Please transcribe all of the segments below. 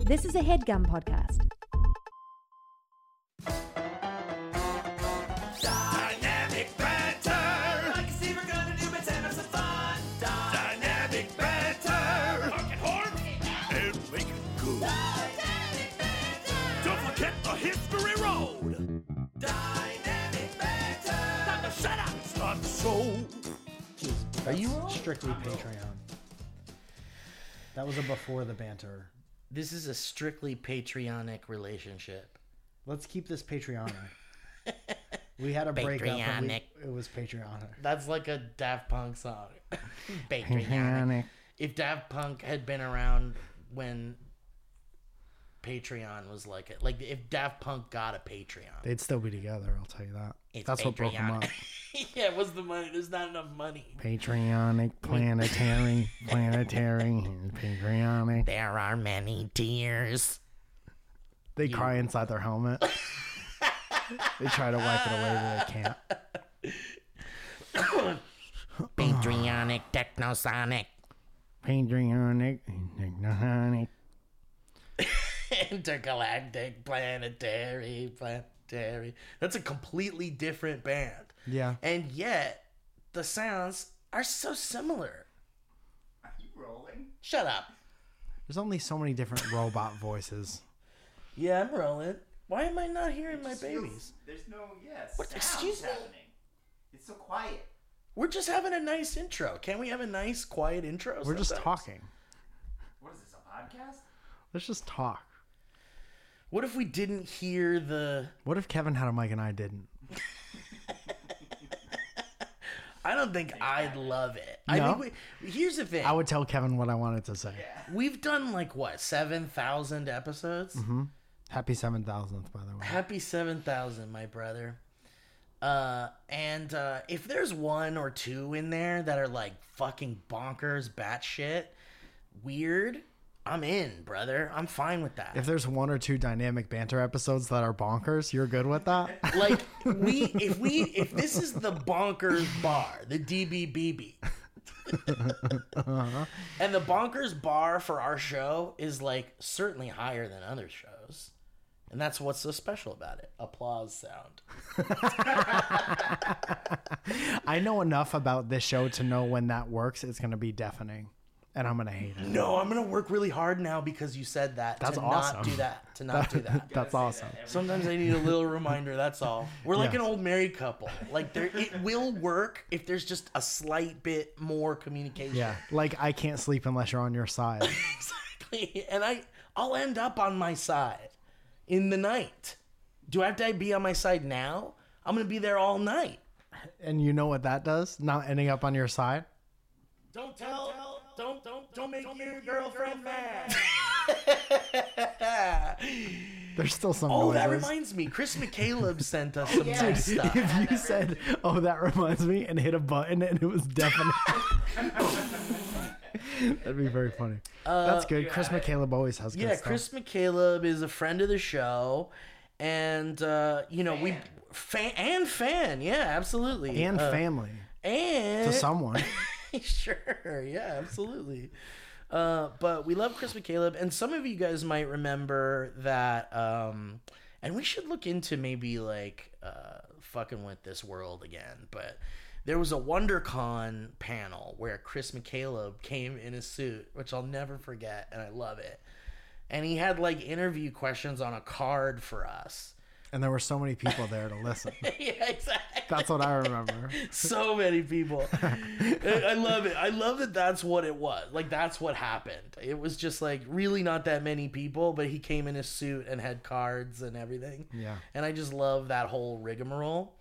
This is a HeadGum podcast. Dynamic banter. I can see we're gonna do it and have some fun. Dynamic banter. Hark and horn and make it good. Dynamic banter. Don't forget the history road. Dynamic banter. Time to shut up. Start the show. Are you strictly Patreon? That was a before the banter. This is a strictly Patreonic relationship. Let's keep this Patreonic. We had a breakup and it was Patreonic. That's like a Daft Punk song. Patreonic. Patreonic. If Daft Punk had been around when Patreon was like if Daft Punk got a Patreon. They'd still be together, I'll tell you that. It's That's what broke them up. Yeah, what's the money? There's not enough money. Patreonic, planetary, Patreonic. There are many tears. They cry inside their helmet. They try to wipe it away, but they can't. Patreonic, Technosonic. Patreonic. Intergalactic, planetary. That's a completely different band. Yeah. And yet, the sounds are so similar. Are you rolling? Shut up. There's only so many different robot voices. Yeah, I'm rolling. Why am I not hearing my babies? There's no What? sounds Excuse me? happening. It's so quiet. We're just having a nice intro. Can't we have a nice, quiet intro? We're just sometimes? talking. What is this, a podcast? Let's just talk. What if we didn't hear the... What if Kevin had a mic and I didn't? I don't think I'd love it. No? I think here's the thing. I would tell Kevin what I wanted to say. We've done 7,000 episodes? Mm-hmm. Happy 7,000th, by the way. Happy 7,000, my brother. And if there's one or two in there that are fucking bonkers, batshit, weird, I'm in, brother. I'm fine with that. If there's one or two dynamic banter episodes that are bonkers, you're good with that? If this is the bonkers bar, the DBBB, and the bonkers bar for our show is certainly higher than other shows. And that's what's so special about it. Applause sound. I know enough about this show to know when that works, it's going to be deafening. And I'm going to hate it. No, I'm going to work really hard now because you said that. That's to awesome. Not do that. To not do that. That's awesome. Sometimes I need a little reminder. That's all. We're like an old married couple. It will work if there's just a slight bit more communication. Yeah. I can't sleep unless you're on your side. Exactly. And I'll end up on my side in the night. Do I have to be on my side now? I'm going to be there all night. And you know what that does? Not ending up on your side? Don't make your girlfriend mad. There's still some Oh, noises. that reminds me. Chris McCaleb sent us some nice stuff. If you said, "Oh, that reminds me," and hit a button and it was definite, that'd be very funny. That's good. Chris McCaleb always has good stuff. Chris McCaleb is a friend of the show, and we fan, yeah, absolutely, And family and to someone. Sure, yeah, absolutely. But we love Chris McCaleb, and some of you guys might remember that. And we should look into maybe fucking with this world again. But there was a WonderCon panel where Chris McCaleb came in a suit, which I'll never forget, and I love it. And he had interview questions on a card for us. And there were so many people there to listen. Yeah, exactly. That's what I remember. So many people. I love it. I love that that's what it was. That's what happened. It was just really not that many people, but he came in his suit and had cards and everything. Yeah. And I just love that whole rigmarole.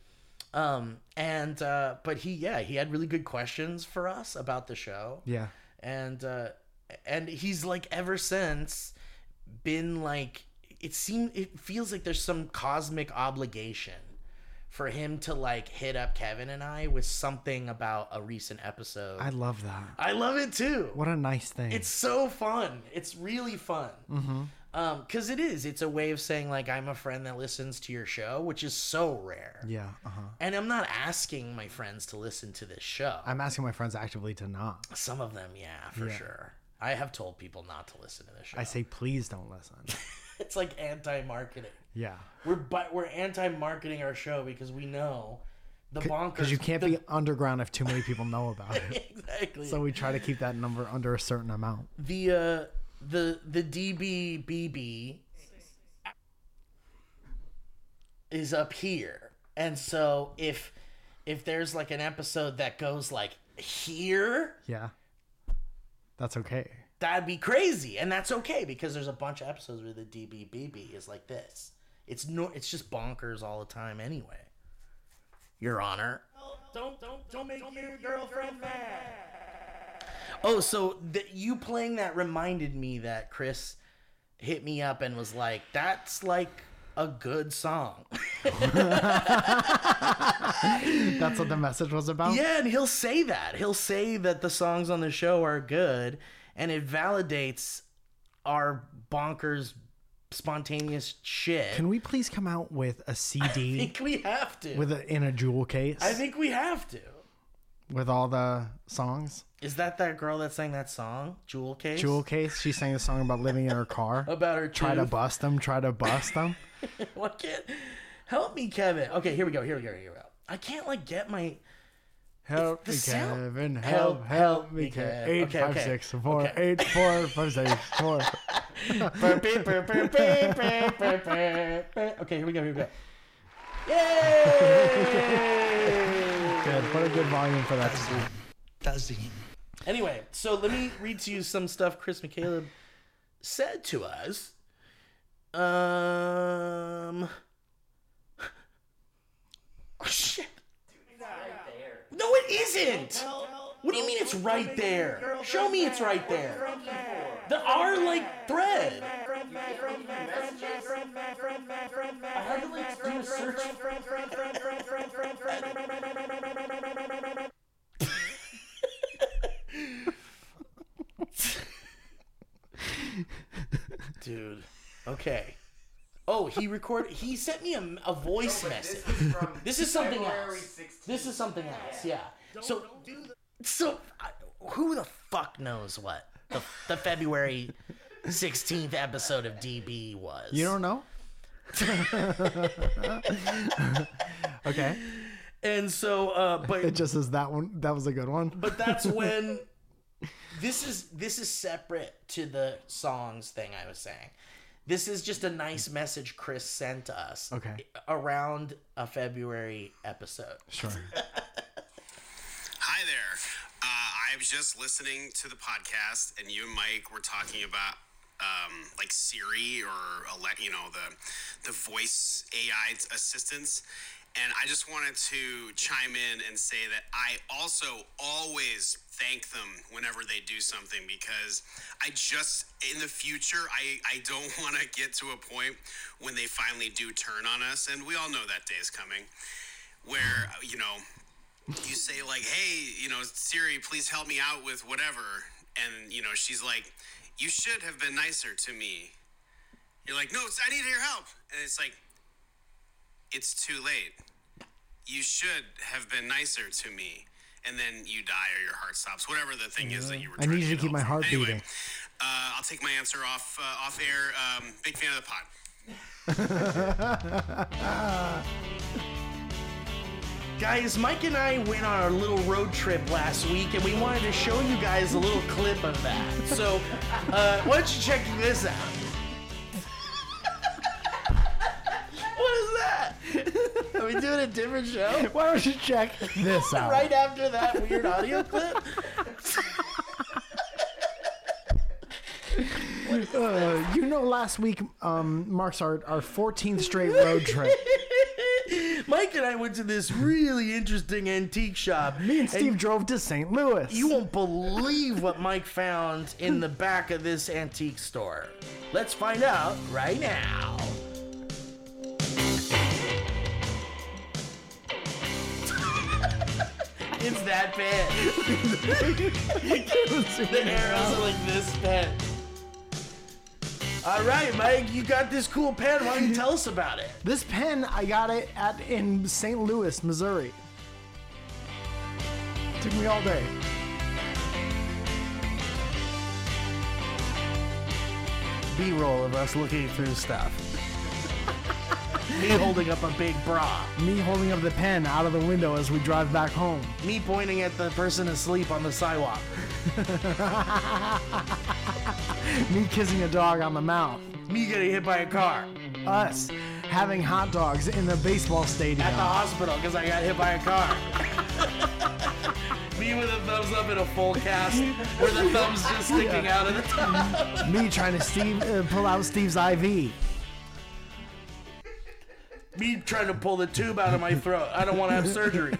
But he had really good questions for us about the show. Yeah. And he's ever since been it feels like there's some cosmic obligation for him to hit up Kevin and I with something about a recent episode. I love that. I love it too. What a nice thing. It's so fun. It's really fun. Mm-hmm. 'Cause it's a way of saying I'm a friend that listens to your show, which is so rare. Yeah. Uh-huh. And I'm not asking my friends to listen to this show. I'm asking my friends actively to not. Some of them, yeah, for sure. I have told people not to listen to this show. I say, please don't listen. It's like anti-marketing. Yeah. We're anti-marketing our show because we know the bonkers. Because you can't be underground if too many people know about it. Exactly. So we try to keep that number under a certain amount. The DBBB is up here, and so if there's like an episode that goes like here, Yeah. That's okay. that'd be crazy, and that's okay because there's a bunch of episodes where the DBBB is like this. It's just bonkers all the time anyway. Your Honor. Don't make your girlfriend mad. Oh, so you playing that reminded me that Chris hit me up and was like, "That's like a good song." That's what the message was about? Yeah, and he'll say that. He'll say that the songs on the show are good, and it validates our bonkers, spontaneous shit. Can we please come out with a I CD think we have to. in a jewel case I think we have to. with all the songs? Is that girl that sang that song, Jewel Case? Jewel case. She sang a song about living in her car. About her Try to tooth? bust them. Try to bust them. What can't help me, Kevin? Okay, here we go. I can't like get my. Help the me, sound- Kevin. Help Help me, Kevin. Kevin. Okay, 8 5 okay. 6 4 Okay. 8 4 5 6 4. Okay, here we go. Yay! Good. What a good volume for that. Anyway, so let me read to you some stuff Chris McCaleb said to us. Oh shit! No, it isn't. What do you mean it's right there? Show me it's right there. The R like thread. I had to like do a search. Dude. Okay. Oh, he sent me a voice message. This is something else. This is something else. Yeah. So who the fuck knows what the February 16th episode of DB was? You don't know? Okay. And so but It just is that one. That was a good one. But that's when this is separate to the songs thing I was saying. This is just a nice message Chris sent us. Okay. Around a February episode. Sure. Hi there. I was just listening to the podcast, and you and Mike were talking about like Siri or the voice AI assistants. And I just wanted to chime in and say that I also always thank them whenever they do something, because in the future, I don't want to get to a point when they finally do turn on us. And we all know that day is coming where, you say like, hey, Siri, please help me out with whatever. And, she's like, you should have been nicer to me. You're like, no, I need your help. And it's like, it's too late. You should have been nicer to me. And then you die or your heart stops. Whatever the thing is that you were I trying need you to keep get my heart anyway, beating. I'll take my answer off air. Big fan of the pod. Guys, Mike and I went on our little road trip last week, and we wanted to show you guys a little clip of that. So, why don't you check this out? What is that? Are we doing a different show? Why don't you check this out? Right after that weird audio clip? Last week marks our 14th straight road trip. Mike and I went to this really interesting antique shop. Me and Steve drove to St. Louis. You won't believe what Mike found in the back of this antique store. Let's find out right now. It's that bad. The arrows are like this bad. All right, Mike, you got this cool pen. Why don't you tell us about it? This pen, I got it in St. Louis, Missouri. Took me all day. B-roll of us looking through stuff. Me holding up a big bra. Me holding up the pen out of the window as we drive back home. Me pointing at the person asleep on the sidewalk. Me kissing a dog on the mouth. Me getting hit by a car. Us having hot dogs in the baseball stadium. At the hospital because I got hit by a car. Me with a thumbs up in a full cast where the thumb's just sticking out of the top. Me trying to pull out Steve's IV. Me trying to pull the tube out of my throat. I don't want to have surgery.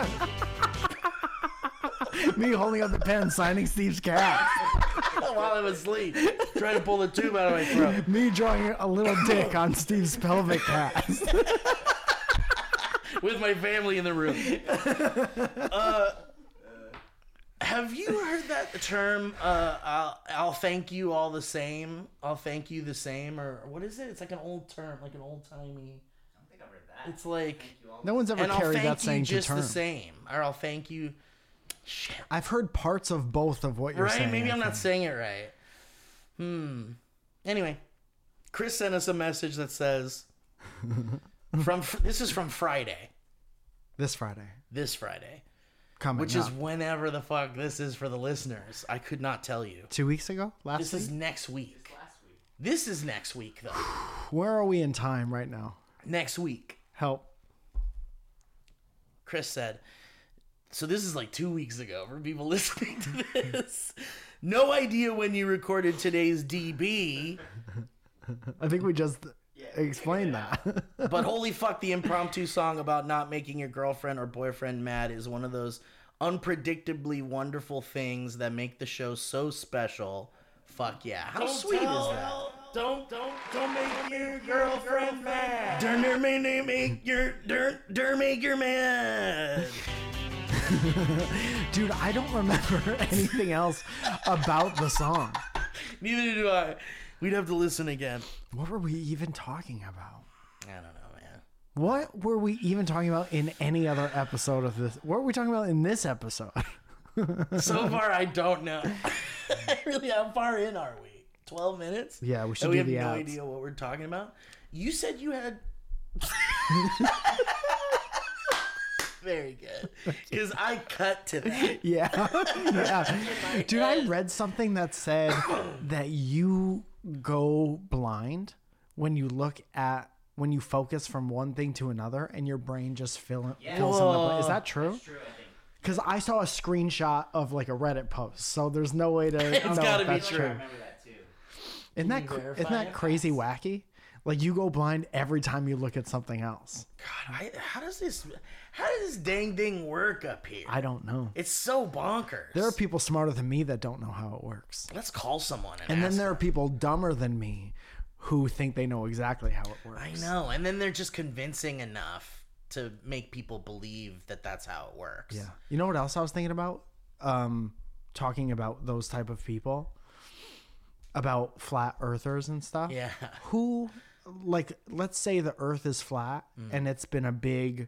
Me holding up the pen, signing Steve's cast. While I'm asleep. Trying to pull the tube out of my throat. Me drawing a little dick on Steve's pelvic cast. With my family in the room. Have you heard that term, I'll thank you all the same? I'll thank you the same? Or what is it? It's like an old term, like an old-timey... It's like, No one's ever and I'll carried thank that saying you to just term. the same, or I'll thank you. Shit, I've heard parts of both of what you're right? saying. Maybe I I'm not think. saying it right. Anyway, Chris sent us a message that says, this is from Friday, This Friday. Coming which up. is whenever the fuck this is for the listeners. I could not tell you. 2 weeks ago? Last This week? is next week. This is next week, though. Where are we in time right now? Next week. Help. Chris said, so this is like 2 weeks ago for people listening to this. No idea when you recorded today's DB, I think we just explained that. but holy fuck, the impromptu song about not making your girlfriend or boyfriend mad is one of those unpredictably wonderful things that make the show so special. Fuck yeah. How sweet is that? Don't make your girlfriend mad. Make your mad. Dude, I don't remember anything else about the song. Neither do I. We'd have to listen again. What were we even talking about? I don't know, man. What were we even talking about in any other episode of this? What are we talking about in this episode? So far, I don't know. Really, how far in are we? 12 minutes? Yeah, we should And do we have the no ads. idea what we're talking about. You said you had... Very good. Because I cut to that. Yeah. Yeah. Dude, I read something that said that you go blind when you focus from one thing to another and your brain just fills in the blank. Is that true? That's true, I think. Because I saw a screenshot of like a Reddit post, so there's no way to know gotta if be that's true. I true. remember that too. Isn't Can you that verify isn't that it? crazy wacky? Like you go blind every time you look at something else. God, how does this dang thing work up here? I don't know. It's so bonkers. There are people smarter than me that don't know how it works. Let's call someone And then ask there are them. people dumber than me who think they know exactly how it works. I know. And then they're just convincing enough to make people believe that that's how it works. Yeah. You know what else I was thinking about? Talking about those type of people, about flat earthers and stuff. Yeah. Who, like, let's say the Earth is flat and it's been a big,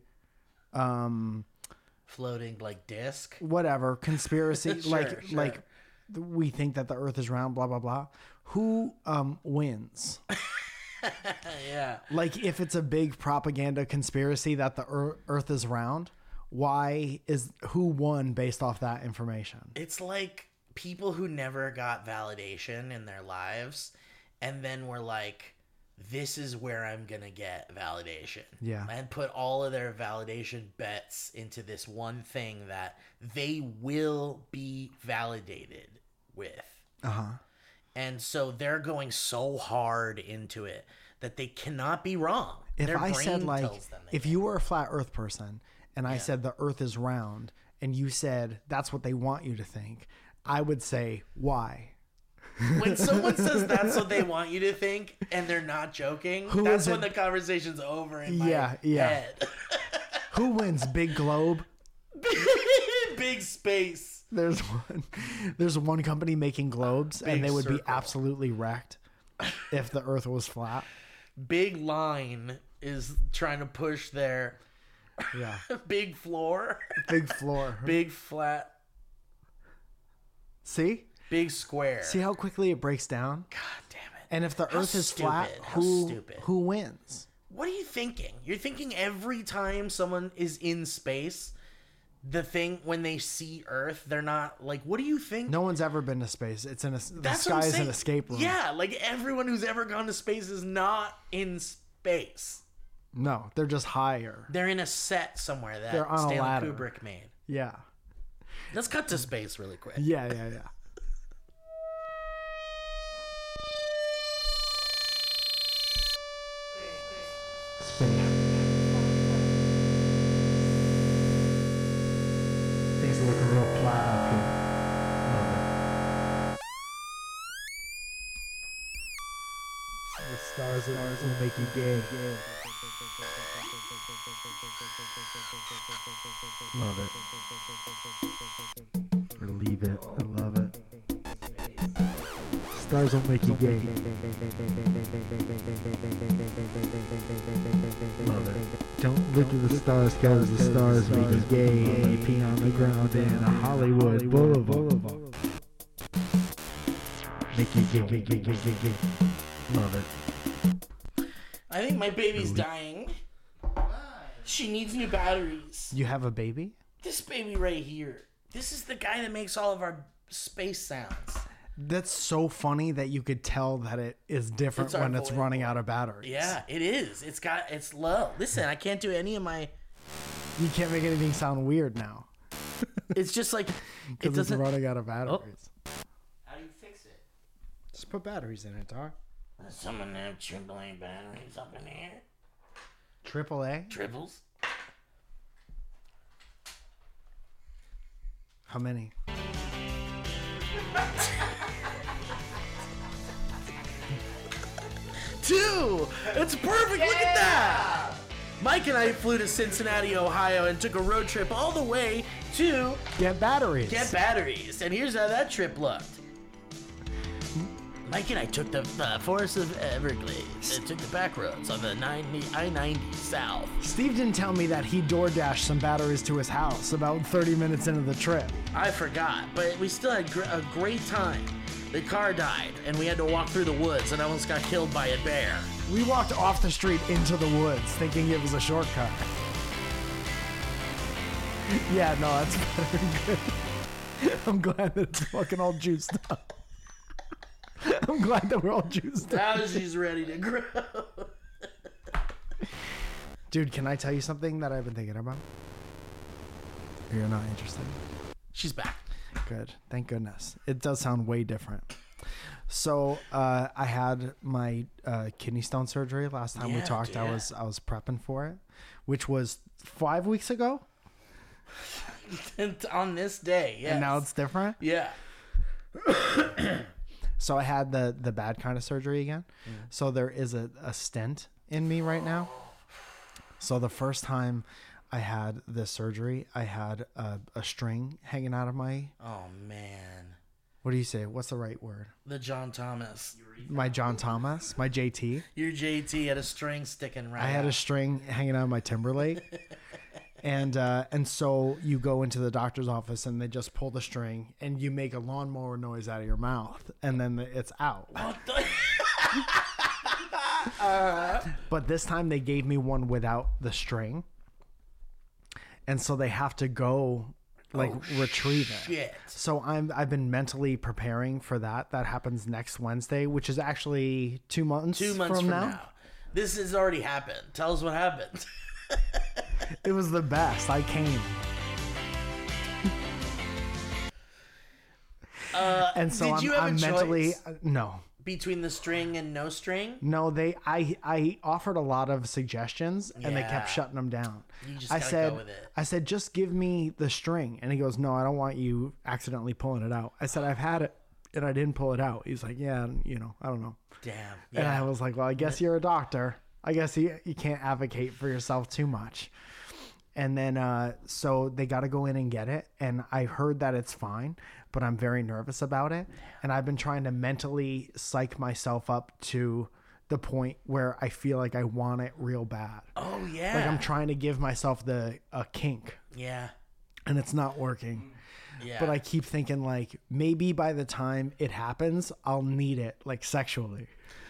Floating like disc. whatever conspiracy. Sure. Like we think that the Earth is round. Blah blah blah. Who wins? Yeah. Like if it's a big propaganda conspiracy that the Earth is round, who won based off that information? It's like people who never got validation in their lives and then were like, this is where I'm going to get validation. Yeah. And put all of their validation bets into this one thing that they will be validated with. Uh-huh. And so they're going so hard into it that they cannot be wrong. If Their I said brain like, tells them they if you were a flat Earth person and I said the Earth is round and you said that's what they want you to think, I would say, why? When someone says that's what they want you to think and they're not joking, Who that's is when it? the conversation's over in my Yeah. head. Who wins? Big globe? Big space. There's one company making globes Big and they would be circle. absolutely wrecked if the Earth was flat. Big line is trying to push their Yeah. big floor, Big floor. big flat, See? big square. See how quickly it breaks down? God damn it. And if the How Earth is flat, stupid. How who stupid. who wins? What are you thinking? You're thinking every time someone is in space, the thing when they see Earth, they're not like, what do you think? No one's ever been to space. It's the That's what sky I'm is saying. an escape room. Yeah, like everyone who's ever gone to space is not in space. No, they're just higher. They're in a set somewhere that They're on a Stanley ladder. Kubrick made. Yeah. Let's cut to space really quick. Yeah. Things are looking real flat up here. The stars will make you gay. Love it. Or leave it. I love it. Stars will make you gay. Love it. Don't look at the stars, cause the stars make you gay. And you pee on the ground in a Hollywood Boulevard. Make you gay. Love it. I think my baby's dying. She needs new batteries. You have a baby? This baby right here. This is the guy that makes all of our space sounds. That's so funny that you could tell that it is different It's our when it's voice. running out of batteries. Yeah, it is. It's low. Listen, I can't do any of my. You can't make anything sound weird now. It's just like it Because it's doesn't. running out of batteries. How do you fix it? Just put batteries in it, dog. Does someone have AAA batteries up in here? AAA? Triples? How many? Two! It's perfect! Look at that! Mike and I flew to Cincinnati, Ohio and took a road trip all the way to Get batteries. get batteries. And here's how that trip looked. Mike and I took the Forest of Everglades and took the back roads on the I-90 South. Steve didn't tell me that he door dashed some batteries to his house about 30 minutes into the trip. I forgot, but we still had a great time. The car died, and we had to walk through the woods, and I almost got killed by a bear. We walked off the street into the woods thinking it was a shortcut. Yeah, no, that's very good. I'm glad that it's fucking all juiced up. I'm glad that we're all juiced up. Now she's ready to grow. Dude, can I tell you something that I've been thinking about? You're not interested. She's back. Good. Thank goodness. It does sound way different. So I had my kidney stone surgery last time we Yeah, talked. dude. I was prepping for it, which was 5 weeks ago, And on this day, yeah. and now it's different. Yeah. So I had the bad kind of surgery again. Mm. So there is a stent in me right now. So the first time I had this surgery, I had a string hanging out of my. Oh, man. What do you say? What's the right word? The John Thomas. My John Thomas, my JT. Your JT had a string sticking right I had a out. string hanging out of my Timberlake. And so you go into the doctor's office and they just pull the string and you make a lawnmower noise out of your mouth and then it's out. What the- But this time they gave me one without the string. And so they have to go retrieve it. Shit. So I've been mentally preparing for that. That happens next Wednesday, which is actually 2 months. 2 months from now. This has already happened. Tell us what happened. It was the best. I came. And so did you have a I'm mentally choice? no. Between the string and no string? No, I offered a lot of suggestions and they Yeah. kept shutting them down. You just I gotta said, go with it. I said, just give me the string. And he goes, no, I don't want you accidentally pulling it out. I said, I've had it and I didn't pull it out. He's like, yeah, I don't know. Damn. And I Yeah. was like, well, I guess you're a doctor. I guess you can't advocate for yourself too much. And then, so they got to go in and get it. And I heard that it's fine, but I'm very nervous about it. And I've been trying to mentally psych myself up to the point where I feel like I want it real bad. Oh, yeah. Like I'm trying to give myself a kink Yeah. and it's not working. Yeah. But I keep thinking like maybe by the time it happens, I'll need it like sexually.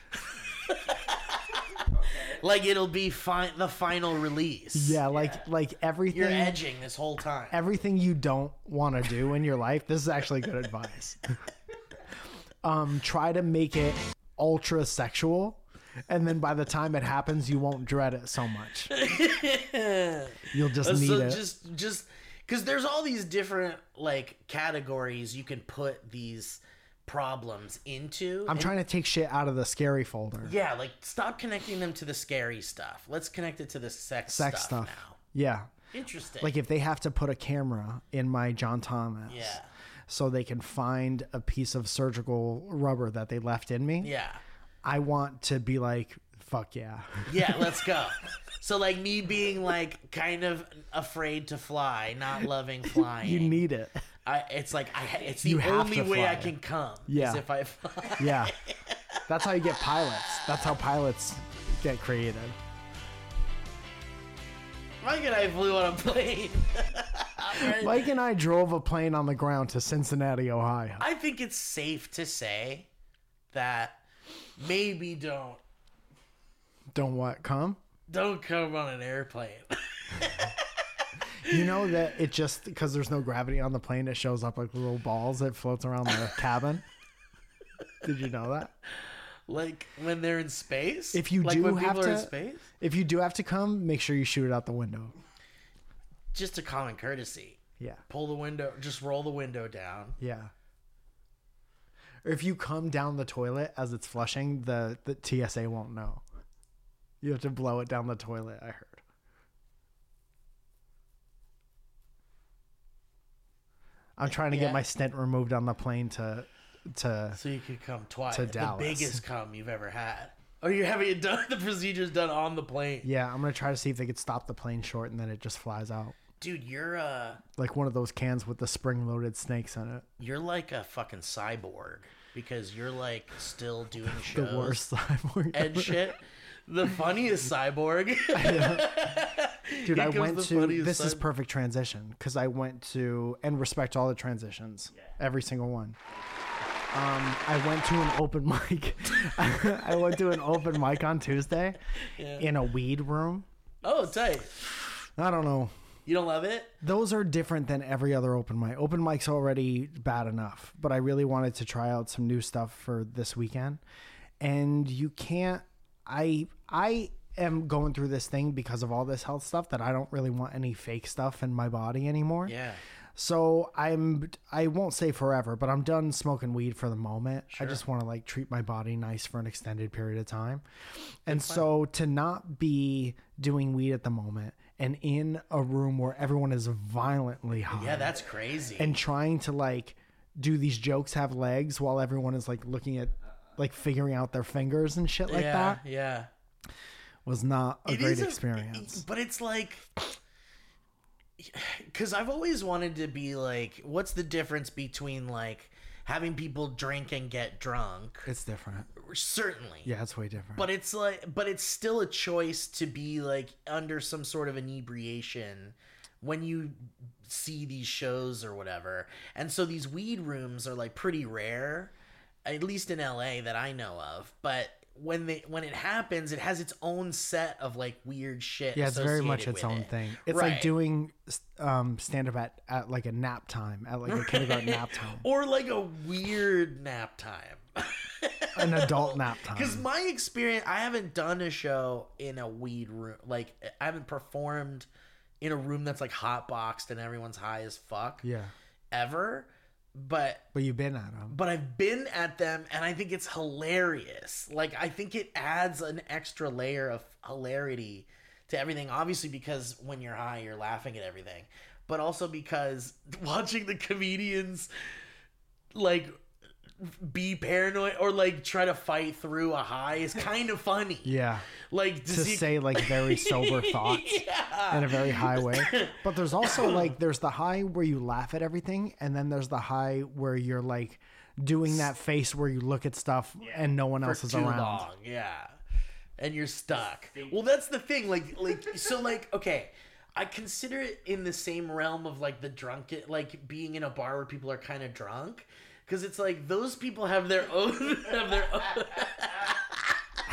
Like it'll be the final release. Yeah, like everything. You're edging this whole time. Everything you don't want to do in your life. This is actually good advice. Try to make it ultra sexual, and then by the time it happens, you won't dread it so much. You'll just need it. Just because there's all these different like categories you can put these problems into. I'm trying to take shit out of the scary folder. Yeah, like stop connecting them to the scary stuff. Let's connect it to the sex stuff now. Yeah. Interesting. Like if they have to put a camera in my John Thomas. Yeah. So they can find a piece of surgical rubber that they left in me. Yeah. I want to be like, fuck yeah. Yeah, let's go. So like me being like kind of afraid to fly, not loving flying. You need it. It's like it's the You have only to way I fly. can come. Yeah. Is if I fly. Yeah. That's how you get pilots. That's how pilots get created. Mike and I flew on a plane. Mike and I drove a plane on the ground to Cincinnati, Ohio. I think it's safe to say that maybe don't Don't what? Come? come on an airplane. You know that it just, because there's no gravity on the plane, it shows up like little balls that floats around the cabin. Did you know that? Like when they're in space? If you like do when have people are in to, space? if you do have to come, make sure you shoot it out the window. Just a common courtesy. Yeah. Pull the window, just roll the window down. Yeah. Or if you come down the toilet as it's flushing, the TSA won't know. You have to blow it down the toilet, I heard. I'm trying to get my stent removed on the plane to So you could come twice. To The Dallas. biggest cum you've ever had. Or you're having it done, the procedure's done on the plane. yeah, I'm going to try to see if they could stop the plane short and then it just flies out. Dude, you're Like one of those cans with the spring-loaded snakes in it. you're like a fucking cyborg because you're like still doing shows The worst cyborg. and shit. The funniest cyborg. Dude, I comes went the to, funniest this is cyborg. perfect transition, because I went to, and respect all the transitions, every single one. I went to an open mic. I went to an open mic on Tuesday in a weed room. Oh, tight. I don't know. You don't love it? Those are different than every other open mic. Open mic's already bad enough, but I really wanted to try out some new stuff for this weekend. And you can't, I am going through this thing because of all this health stuff that I don't really want any fake stuff in my body anymore. Yeah. So I won't say forever, but I'm done smoking weed for the moment. I just want to like treat my body nice for an extended period of time. And so to not be doing weed at the moment and in a room where everyone is violently high Yeah, that's crazy. and trying to like do these jokes have legs while everyone is like looking at like figuring out their fingers and shit like that Yeah. was not a It great is experience. But it's like, because I've always wanted to be like, what's the difference between like having people drink and get drunk? It's different. Certainly. Yeah, it's way different. But it's like, but it's still a choice to be like under some sort of inebriation when you see these shows or whatever. And so these weed rooms are like pretty rare, at least in LA that I know of. But when it happens, it has its own set of like weird shit. Yeah, it's very much associated its with own it. thing. It's Right. like doing stand up at like a nap time, at like a kindergarten nap time, Or like a weird nap time. an adult nap time. Because my experience, I haven't done a show in a weed room. Like, I haven't performed in a room that's like hot boxed and everyone's high as fuck. Yeah, Ever. But you've been at them. I've been at them and I think it's hilarious. Like, I think it adds an extra layer of hilarity to everything. Obviously, because when you're high, you're laughing at everything. But also because watching the comedians, like, be paranoid or, like, try to fight through a high is kind of funny. Yeah, Like, to say like very sober thoughts in a very high way. But there's also like there's the high where you laugh at everything, and then there's the high where you're like doing that face where you look at stuff and no one else is too around. long, yeah, and you're stuck. Well, that's the thing. Like so, like okay, I consider it in the same realm of like the drunken, like being in a bar where people are kind of drunk, because it's like those people have their own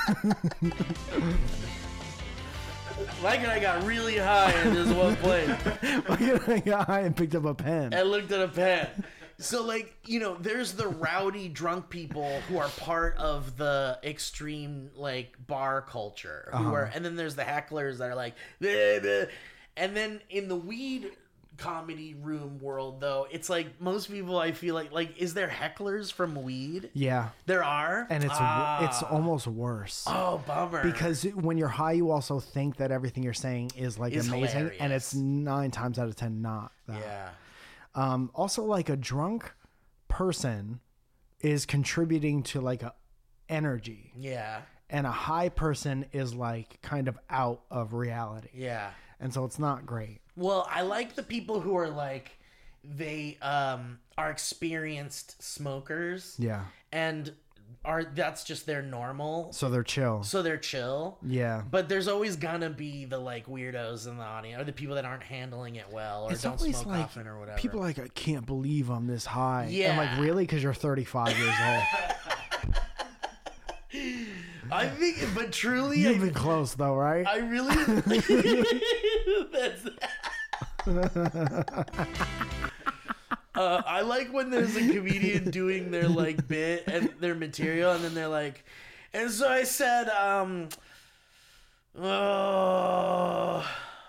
Mike and I got really high in this one place. I got high and picked up a pen. And looked at a pen. So, like, you know, there's the rowdy drunk people who are part of the extreme, like, bar culture. And then there's the hecklers that are like, bleh, bleh. And then in the weed comedy room world, though, it's like most people, I feel like, is there hecklers from weed? Yeah. There are? And it's almost worse. Oh, bummer. Because when you're high, you also think that everything you're saying is like Is amazing, hilarious. and it's 9 times out of 10 not that. Yeah. Also, like a drunk person is contributing to like a energy, Yeah. and a high person is like kind of out of reality, Yeah. and so it's not great. Well, I like the people who are like, they are experienced smokers. Yeah. And that's just their normal. So they're chill. So they're chill. Yeah. But there's always gonna be the like weirdos in the audience, or the people that aren't handling it well, or It's don't always smoke like often, or whatever. people are like, I can't believe I'm this high. Yeah. And like, really? Because you're 35 years old. I think, but truly, You've been close though, right? I really. That's. I like when there's a comedian doing their like bit and their material, and then they're like, and so I said, oh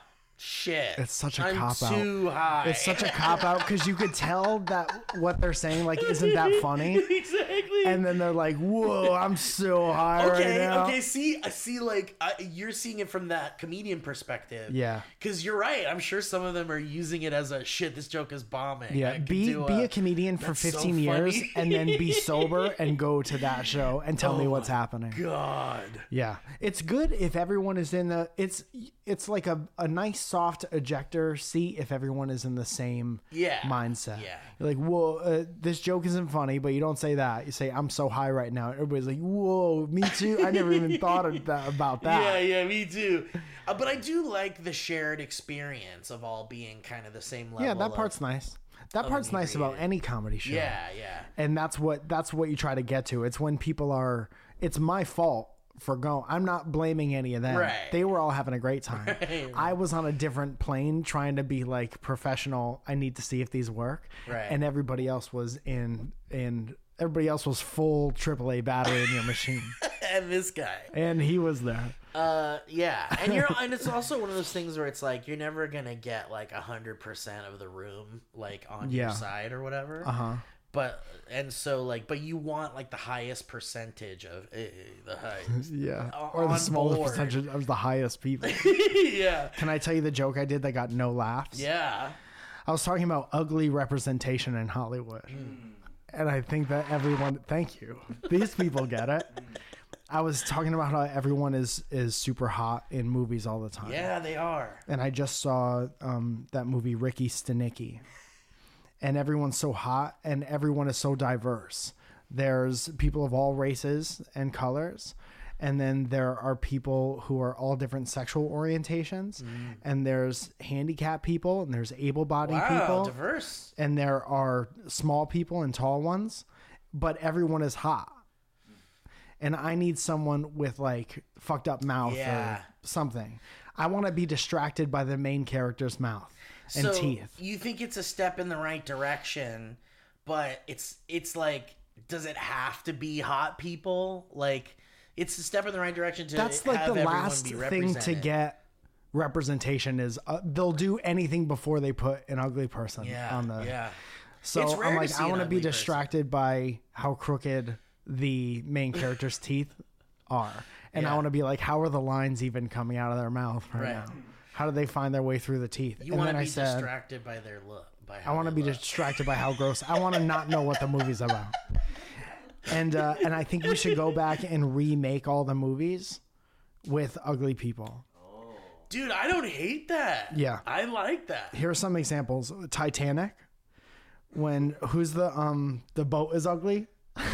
shit, It's such a I'm cop-out. too high. It's such a cop out because you could tell that what they're saying like isn't that funny, exactly. and then they're like, "Whoa, I'm so high right now." Okay. See, I see. Like, you're seeing it from that comedian perspective. Yeah. Because you're right. I'm sure some of them are using it as a shit. This joke is bombing. I Yeah, could be do a comedian for that's so 15 years funny. and then be sober and go to that show and tell me what's happening. God. Yeah, it's good if everyone is in the. It's like a nice soft ejector seat if everyone is in the same mindset. Yeah. You're like, whoa, this joke isn't funny, but you don't say that. You say, I'm so high right now. Everybody's like, whoa, me too. I never even thought of that, about that. Yeah, me too. But I do like the shared experience of all being kind of the same level. Yeah, that part's nice. That part's nice about inebriated. any comedy show. Yeah. And that's what you try to get to. It's when people are. It's my fault for going. I'm not blaming any of them. Right. They were all having a great time. Right. I was on a different plane trying to be like professional. I need to see if these work. Right. And everybody else was everybody else was full AAA battery in your machine. And this guy. And he was there. Yeah. And it's also one of those things where it's like you're never gonna get like 100% of the room like on your side or whatever. But you want like the highest percentage of the highest. Yeah. Or the on smallest board. percentage of the highest people. Yeah. Can I tell you the joke I did that got no laughs? Yeah. I was talking about ugly representation in Hollywood. And I think that everyone, thank you. These people get it. I was talking about how everyone is super hot in movies all the time. Yeah, they are. And I just saw that movie Ricky Stenicki. And everyone's so hot and everyone is so diverse. There's people of all races and colors. And then there are people who are all different sexual orientations. And there's handicapped people and there's able-bodied people. Diverse. And there are small people and tall ones. But everyone is hot. And I need someone with like fucked up mouth or something. I want to be distracted by the main character's mouth and teeth. You think it's a step in the right direction, but it's like, does it have to be hot people? Like, it's a step in the right direction to That's like have the everyone last be thing represented. to get representation is they'll do anything before they put an ugly person on the. Yeah. So It's rare I'm to like, see I an want to be ugly person. distracted by how crooked the main character's teeth are. And I Yeah. want to be like, how are the lines even coming out of their mouth right, Right. now? How do they find their way through the teeth? You and want then to I be said, distracted by their look. I want to be distracted by how gross. I want to not know what the movie's about. And I think we should go back and remake all the movies with ugly people. Dude, I don't hate that. Yeah. I like that. Here are some examples. Titanic. Who's the boat is ugly?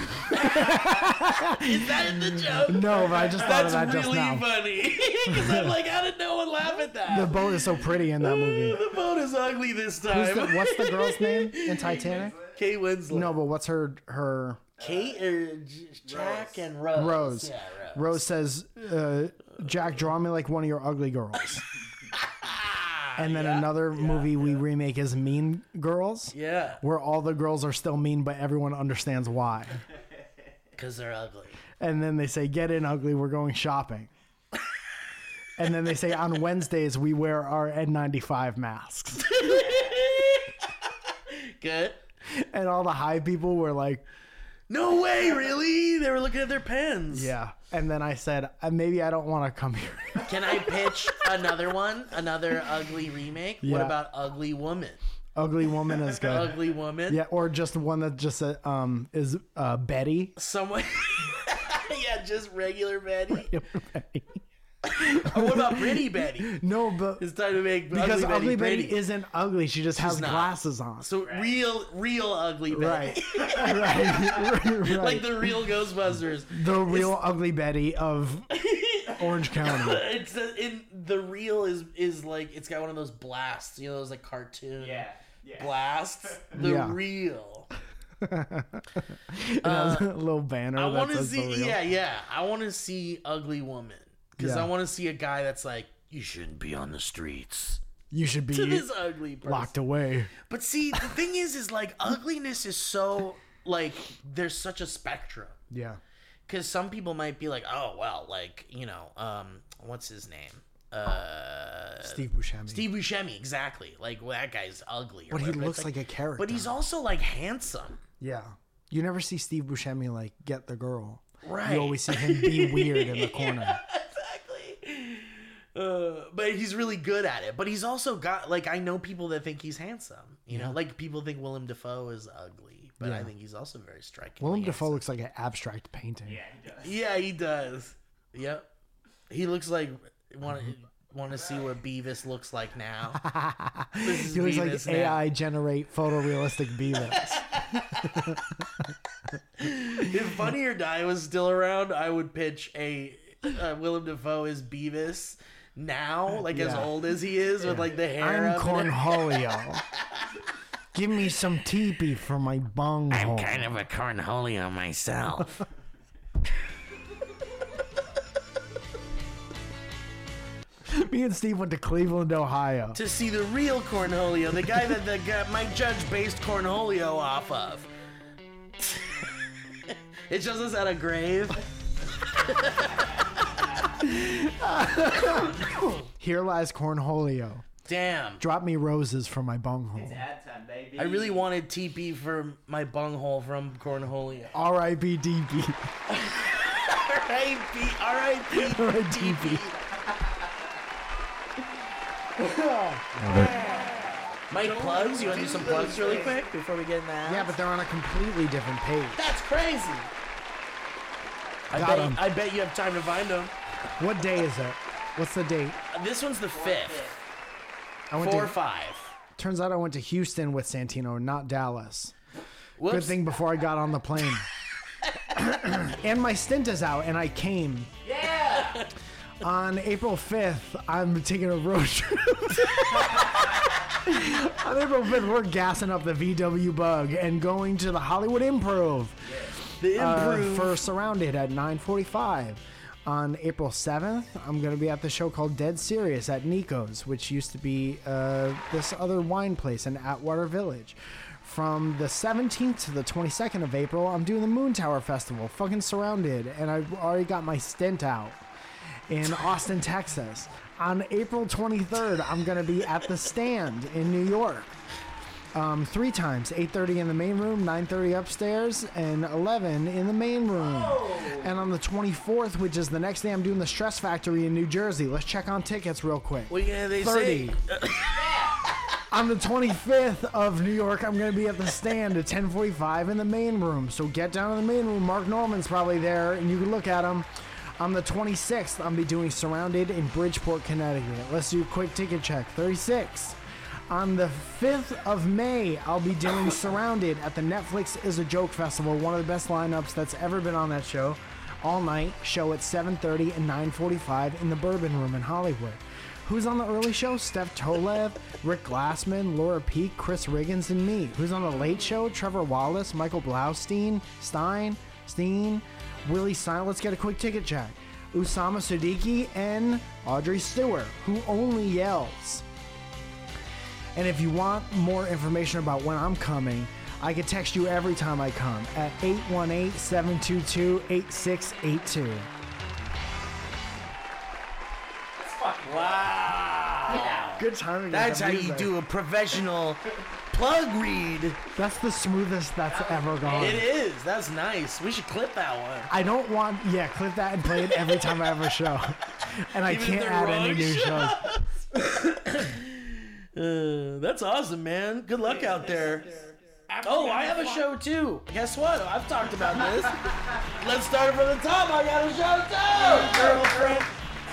Is that in the joke? No, but I just thought of that That's just really now. funny. Because I'm like, how did no one laugh at that? The boat is so pretty in that movie. The boat is ugly this Who's time. what's the girl's name in Titanic? Kate Winslet. No, but what's her Kate or Jack and Rose. Rose. Yeah, Rose says, Jack, draw me like one of your ugly girls. And then another movie we remake is Mean Girls. Yeah. Where all the girls are still mean, but everyone understands why. Because they're ugly. And then they say, get in, ugly, we're going shopping. And then they say, on Wednesdays, we wear our N95 masks. Good. And all the high people were like, No way, really? They were looking at their pens. yeah. And then I said, maybe I don't want to come here. Can I pitch another one? Another ugly remake? What Yeah. about Ugly Woman? Ugly Woman is good. Ugly Woman? Yeah, or just one that just is Betty. Someone... yeah, just regular Betty. Or what about Pretty Betty? No, but It's time to make because Ugly Betty pretty. isn't ugly. She just has not. glasses on. So real Ugly Betty. Right. right. Like the real Ghostbusters. The real Ugly Betty of Orange County. It's in the real is like it's got one of those blasts, you know, those like cartoon blasts. The Yeah. real. It has a little banner. I that want to says the see, real. I want to see Ugly Woman because Yeah. I want to see a guy that's like, you shouldn't be on the streets. You should To be this ugly person. locked away. But see, the thing is like ugliness is so like there's such a spectrum. Yeah. Because some people might be like, oh well, like you know, what's his name? Steve Buscemi. Steve Buscemi, exactly. Like, well, that guy's ugly. Or But he whatever. It's looks like a character. But he's also like handsome. Yeah. You never see Steve Buscemi like get the girl. Right. You always see him be weird in the corner. Exactly. But he's really good at it. But he's also got like I know people that think he's handsome. You know, like people think Willem Dafoe is ugly, but I Yeah. think he's also very striking. Willem Dafoe looks like an abstract painting. Yeah, he does. Yeah, he does. Yep. He looks like want to see what Beavis looks like now. This is He looks Beavis like now. AI generate photorealistic Beavis. If Funny or Die was still around, I would pitch a Willem Dafoe as Beavis now, like as Yeah. old as he is, with like the hair I'm up and everything. Cornholio. Give me some teepee for my bunghole. of a Cornholio myself. Me and Steve went to Cleveland, Ohio. To see the real Cornholio, the guy that Mike Judge based Cornholio off of. It shows us at a grave. Here lies Cornholio. Damn. Drop me roses for my bunghole. Ad time, baby. I really wanted TP for my bunghole from Cornholio. R.I.P. DP. R.I.P. TP. Mike, plugs? You want to do some plugs really quick before we get in that? Yeah, but they're on a completely different page. That's crazy. Got 'em. I bet you have time to find them. What day is it? What's the date? This one's the 5th. I went 4 or to, 5. turns out I went to Houston with Santino, not Dallas. Whoops. Good thing before I got on the plane. And my stint is out, and I came. Yeah. On April 5th, I'm taking a road trip. On April 5th, we're gassing up the VW Bug and going to the Hollywood Improv The improve. for Surrounded at 9:45. On April 7th, I'm going to be at the show called Dead Serious at Nico's, which used to be this other wine place in Atwater Village. From the 17th to the 22nd of April, I'm doing the Moon Tower Festival, fucking Surrounded, and I've already got my stint out in Austin, Texas. On April 23rd, I'm going to be at the Stand in New York. 3 times, 8:30 in the main room, 9:30 upstairs, and 11 in the main room. And on the 24th, which is the next day, I'm doing the Stress Factory in New Jersey. Let's check on tickets real quick. Well, yeah, they 30. say. On the 25th of New York, I'm going to be at the Stand at 10:45 in the main room. So get down in the main room. Mark Norman's probably there, and you can look at him. On the 26th, I'll be doing Surrounded in Bridgeport, Connecticut. Let's do a quick ticket check. 36. On the 5th of May, I'll be doing Surrounded at the Netflix Is a Joke Festival, one of the best lineups that's ever been on that show. All night, show at 7:30 and 9:45 in the Bourbon Room in Hollywood. Who's on the early show? Steph Tolev, Rick Glassman, Laura Peek, Chris Riggins, and me. Who's on the late show? Trevor Wallace, Michael Blaustein, Steen, Willie Stein. Let's get a quick ticket check. Usama Siddiqui, and Audrey Stewart, who only yells. And if you want more information about when I'm coming, I can text you every time I come at 818-722-8682. Wow. Good timing. That's how you do a professional plug read. That's the smoothest that's ever gone. It is. That's nice. We should clip that one. I don't want, clip that and play it every time I have a show. And I Even if can't they're add wrong any new shows. That's awesome, man. Good luck out there. Oh, I have a show too. Guess what? I've talked about this. Let's start it from the top. I got a show too, girlfriend.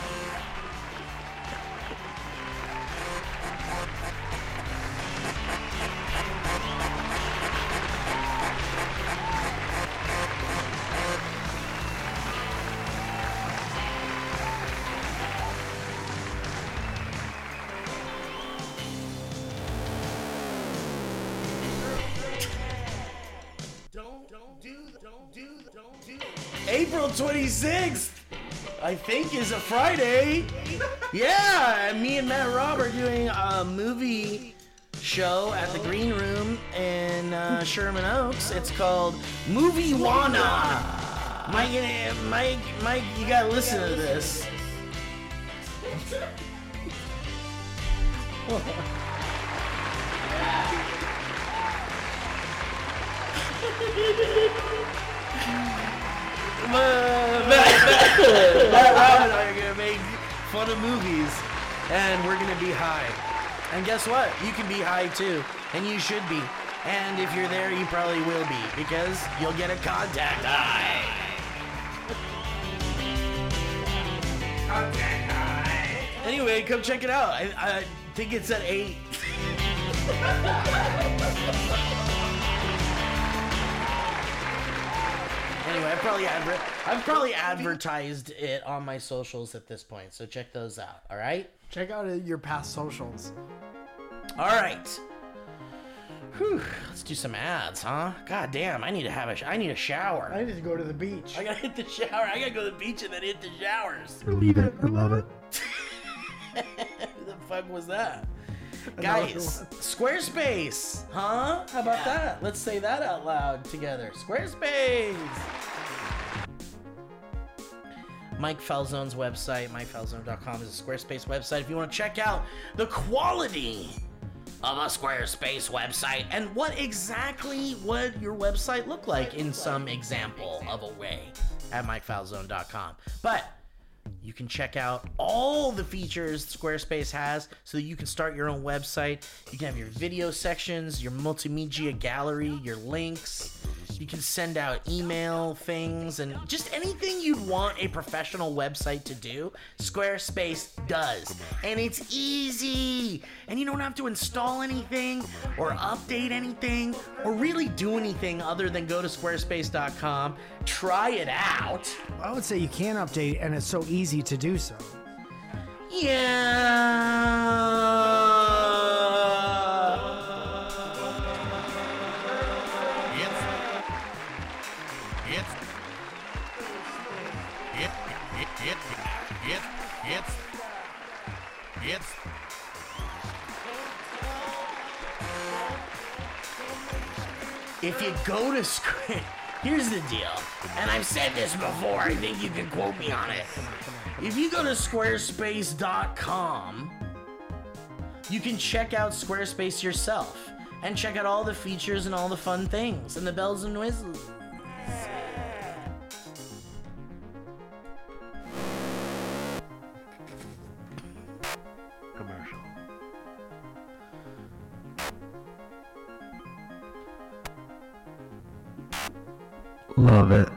April 26th, I think, is a Friday. Yeah, me and Matt Robb are doing a movie show at the Green Room in Sherman Oaks. It's called Movie Wana. Mike, you gotta listen to this. Matt Robb and I are gonna make fun of movies, and we're gonna be high. And guess what? You can be high too, and you should be. And if you're there, you probably will be, because you'll get a contact high. Contact high. Anyway, come check it out. I think it's at 8. Anyway, I've probably advertised it on my socials at this point, so check those out. All right. Check out your past socials. All right. Whew. Let's do some ads, huh? God damn, I need a shower. I need to go to the beach. I gotta hit the shower. I gotta go to the beach and then hit the showers. Leave it. I love it. Who the fuck was that? Guys, Squarespace, huh? How about that? Let's say that out loud together. Squarespace. Mike Falzone's website, MikeFalzone.com, is a Squarespace website. If you want to check out the quality of a Squarespace website and what exactly would your website look like in some example of a way at MikeFalzone.com. But you can check out all the features Squarespace has so that you can start your own website. You can have your video sections, your multimedia gallery, your links. You can send out email things and just anything you'd want a professional website to do, Squarespace does. And it's easy. And you don't have to install anything or update anything or really do anything other than go to squarespace.com, try it out. I would say you can update, and it's so easy to do so. If you go to here's the deal, and I've said this before, I think you can quote me on it. If you go to squarespace.com, you can check out Squarespace yourself and check out all the features and all the fun things and the bells and whistles. Commercial. Love it.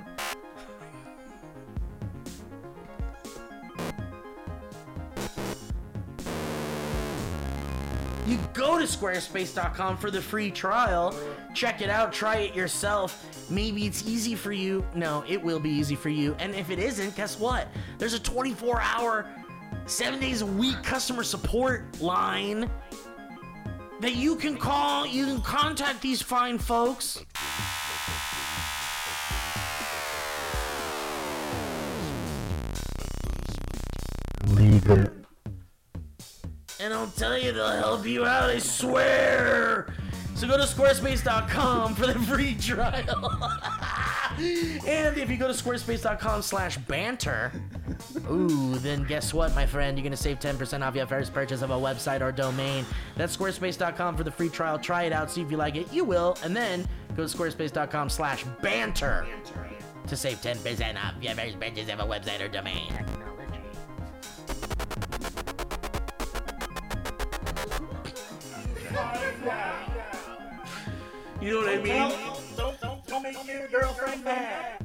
You go to squarespace.com for the free trial. Check it out, try it yourself. Maybe it's easy for you. No, it will be easy for you. And if it isn't, guess what? There's a 24-hour, 7 days a week customer support line that you can call. You can contact these fine folks. And I'll tell you, they'll help you out, I swear. So go to squarespace.com for the free trial. And if you go to squarespace.com/banter, then guess what, my friend? You're going to save 10% off your first purchase of a website or domain. That's squarespace.com for the free trial. Try it out, see if you like it. You will. And then go to squarespace.com/banter to save 10% off your first purchase of a website or domain. You know what I mean? Don't make your girlfriend mad.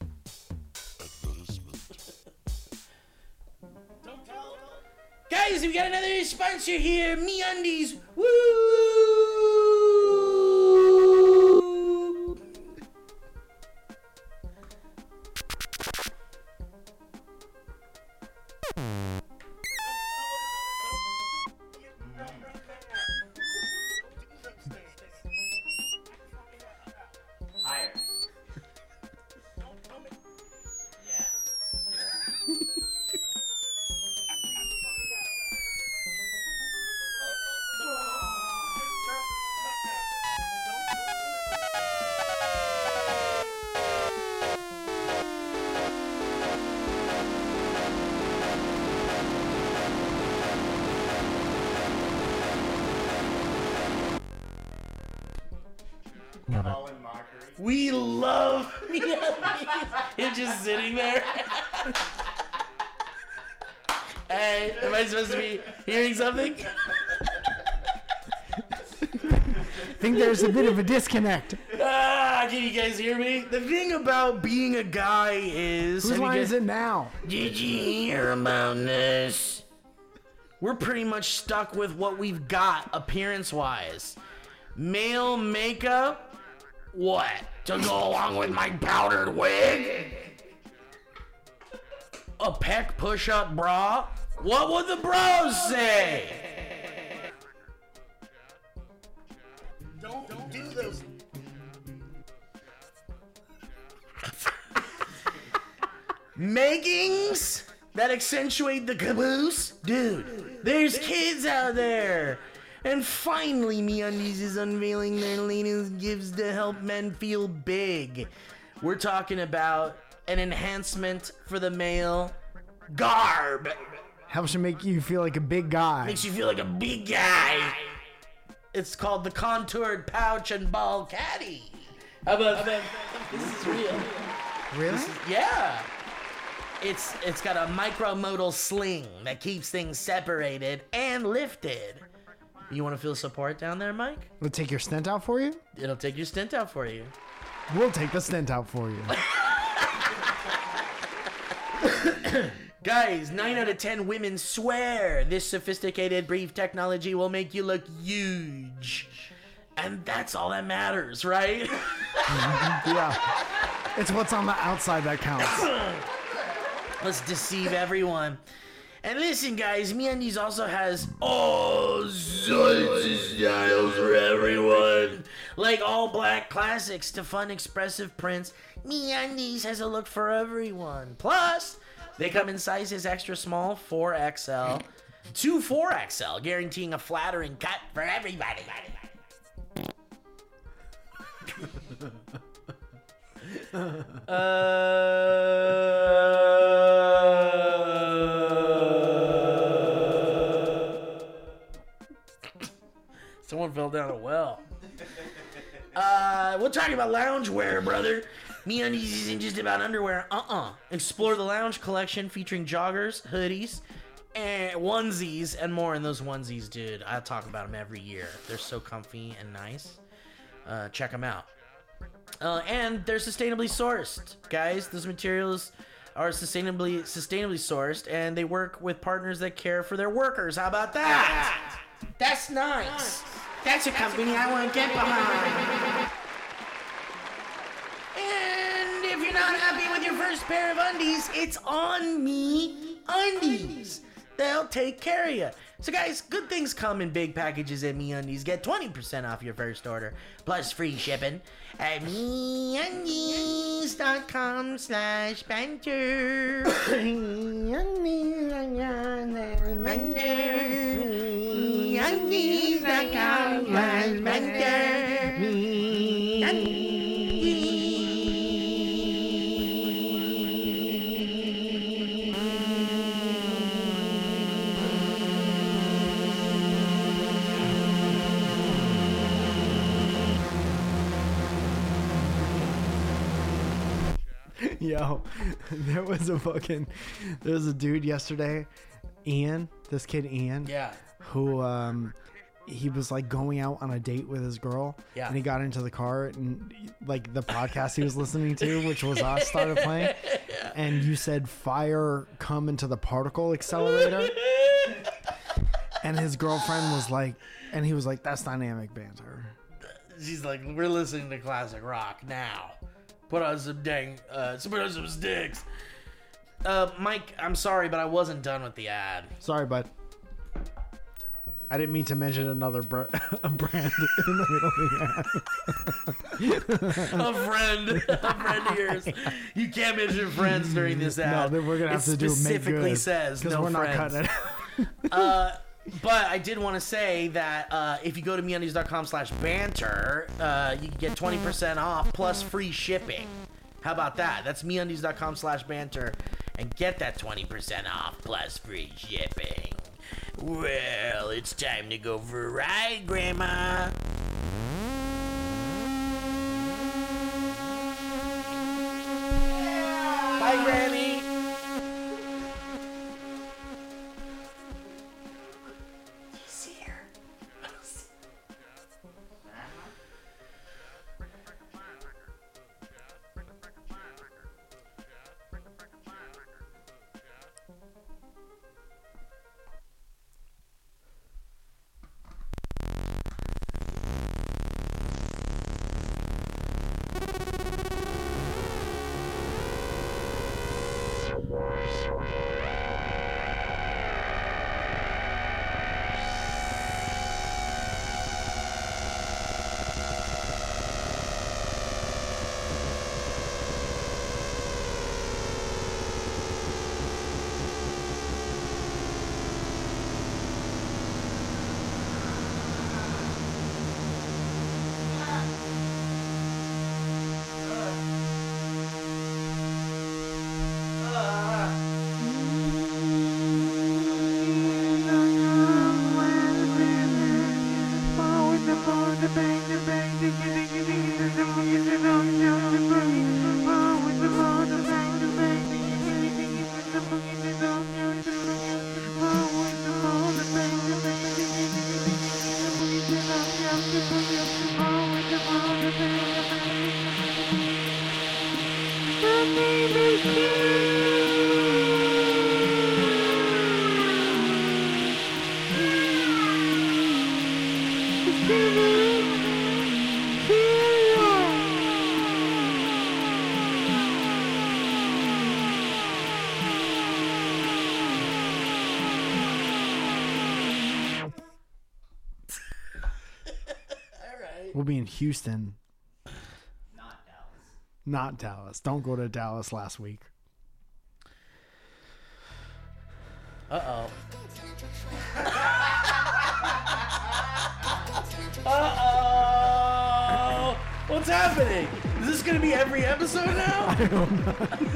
Guys, we got another sponsor here, MeUndies. Woo! Higher. Yeah. We love him just sitting there. Hey, am I supposed to be hearing something? I think there's a bit of a disconnect. Can you guys hear me? The thing about being a guy is... Whose line is it now? Did you hear about this? We're pretty much stuck with what we've got appearance-wise. Male makeup? What? To go along with my powdered wig? A pec push-up bra? What would the bros say? Don't do those. Makings that accentuate the caboose? Dude, there's kids out there. And finally, MeUndies is unveiling their latest gifts to help men feel big. We're talking about an enhancement for the male garb. Helps you make you feel like a big guy. Makes you feel like a big guy. It's called the Contoured Pouch and Ball Caddy. How about this is real. Really? Yeah. It's got a micromodal sling that keeps things separated and lifted. You want to feel support down there, Mike? We'll take your stent out for you? It'll take your stent out for you. We'll take the stent out for you. Guys, 9 out of 10 women swear this sophisticated brief technology will make you look huge. And that's all that matters, right? Yeah. It's what's on the outside that counts. Let's deceive everyone. And listen, guys, MeUndies also has all sorts of styles for everyone. Like all black classics to fun, expressive prints, MeUndies has a look for everyone. Plus, they come in sizes extra small, 4XL to 4XL, guaranteeing a flattering cut for everybody. Someone fell down a well. We're talking about loungewear, brother. MeUndies isn't just about underwear. Explore the lounge collection featuring joggers, hoodies, and onesies, and more in those onesies, dude. I talk about them every year. They're so comfy and nice. Check them out. And they're sustainably sourced, guys. Those materials are sustainably sourced, and they work with partners that care for their workers. How about that? That's nice. That's a company I want to get behind. And if you're not happy with your first pair of undies, it's on MeUndies. They'll take care of you. So guys, good things come in big packages at MeUndies. Get 20% off your first order, plus free shipping at MeUndies.com/banter. Yo, there was a dude yesterday, Ian, this kid Ian, Yeah. who he was like going out on a date with his girl, Yeah. and he got into the car and like the podcast he was listening to, which was us, started playing, and you said fire come into the particle accelerator, and his girlfriend was like, and he was like, that's dynamic banter. She's like, we're listening to classic rock now. Put on some some sticks. Mike, I'm sorry, but I wasn't done with the ad. Sorry, bud. I didn't mean to mention another a brand in the middle of the ad. A friend of yours. You can't mention friends during this No, ad. then we're gonna have to do make specifically good, says because no we're not friends. cutting it. But I did want to say that if you go to MeUndies.com/banter, you can get 20% off plus free shipping. How about that? That's MeUndies.com/banter and get that 20% off plus free shipping. Well, it's time to go for a ride, Grandma. Bye, Granny. We'll be in Houston. Not Dallas. Don't go to Dallas last week. Uh-oh. Uh-oh. What's happening? Is this going to be every episode now? I don't know.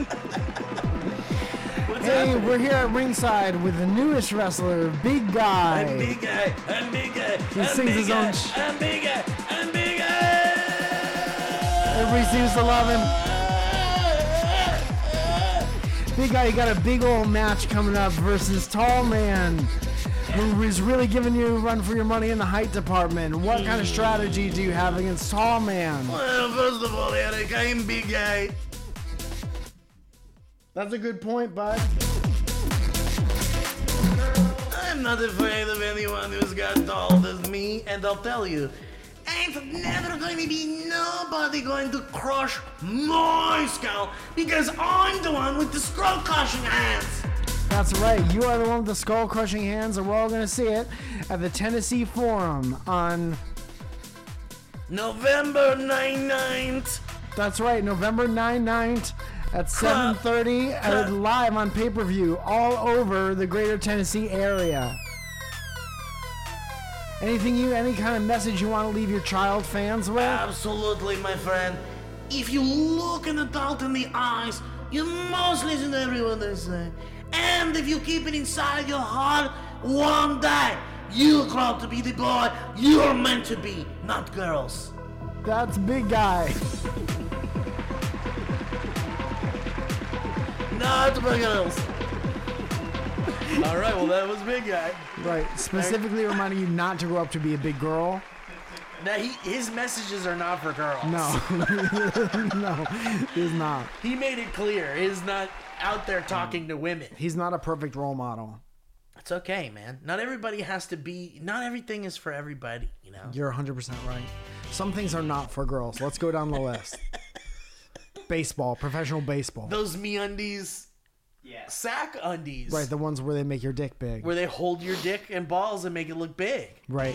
What's Hey, happening? we're here at ringside with the newest wrestler, Big Guy. I'm big guy. I'm big guy. He I'm sings big his guy. own I'm big guy. I'm big guy. Everybody seems to love him. Big Guy, you got a big old match coming up versus Tall Man, who is really giving you a run for your money in the height department. What kind of strategy do you have against Tall Man? Well, first of all, Eric, I'm big guy. That's a good point, bud. I'm not afraid of anyone who's got taller than me, and I'll tell you, ain't never going to be nobody going to crush my skull because I'm the one with the skull crushing hands. That's right. You are the one with the skull-crushing hands, and we're all going to see it at the Tennessee Forum on... November 9th. That's right, November 9th at 7:30 live on pay-per-view all over the greater Tennessee area. Any kind of message you want to leave your child fans with? Absolutely, my friend. If you look an adult in the eyes, you must listen to everyone they say. And if you keep it inside your heart, one day you'll grow up to be the boy you're meant to be, not girls. That's Big Guy. Not girls. All right, well, that was Big Guy. Right, specifically reminding you not to grow up to be a big girl. Now, his messages are not for girls. No. No, he's not. He made it clear. He's not out there talking to women. He's not a perfect role model. It's okay, man. Not everybody has to be... Not everything is for everybody, you know? You're 100% right. Some things are not for girls. Let's go down the list. Baseball, professional baseball. Those MeUndies... Yeah. Sack undies. Right, the ones where they make your dick big. Where they hold your dick and balls and make it look big. Right.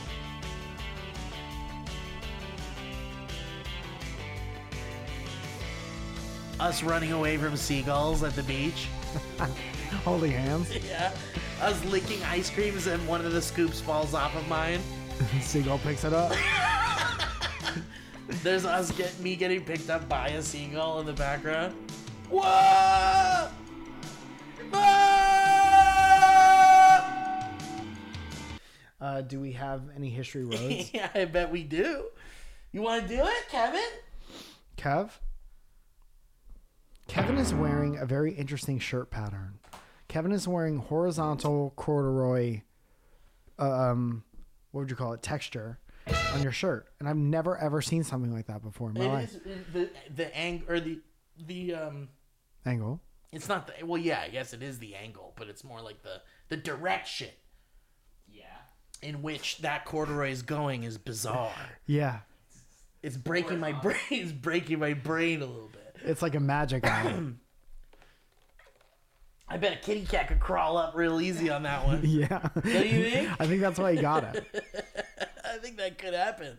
Us running away from seagulls at the beach. Holding hands. Yeah. Us licking ice creams and one of the scoops falls off of mine. Seagull picks it up. There's me getting picked up by a seagull in the background. Whoa! Do we have any history roads? Yeah, I bet we do. You want to do it, Kevin? Kevin is wearing a very interesting shirt pattern. Kevin is wearing horizontal corduroy, what would you call it, texture on your shirt. And I've never ever seen something like that before in my life. The angle, or the Angle. It's not the, well, yeah, yes, it is the angle, but it's more like the direction. Yeah. In which that corduroy is going is bizarre. Yeah. It's breaking my brain. It's breaking my brain a little bit. It's like a magic eye. I bet a kitty cat could crawl up real easy on that one. Yeah. Don't you think? I think that's why he got it. I think that could happen.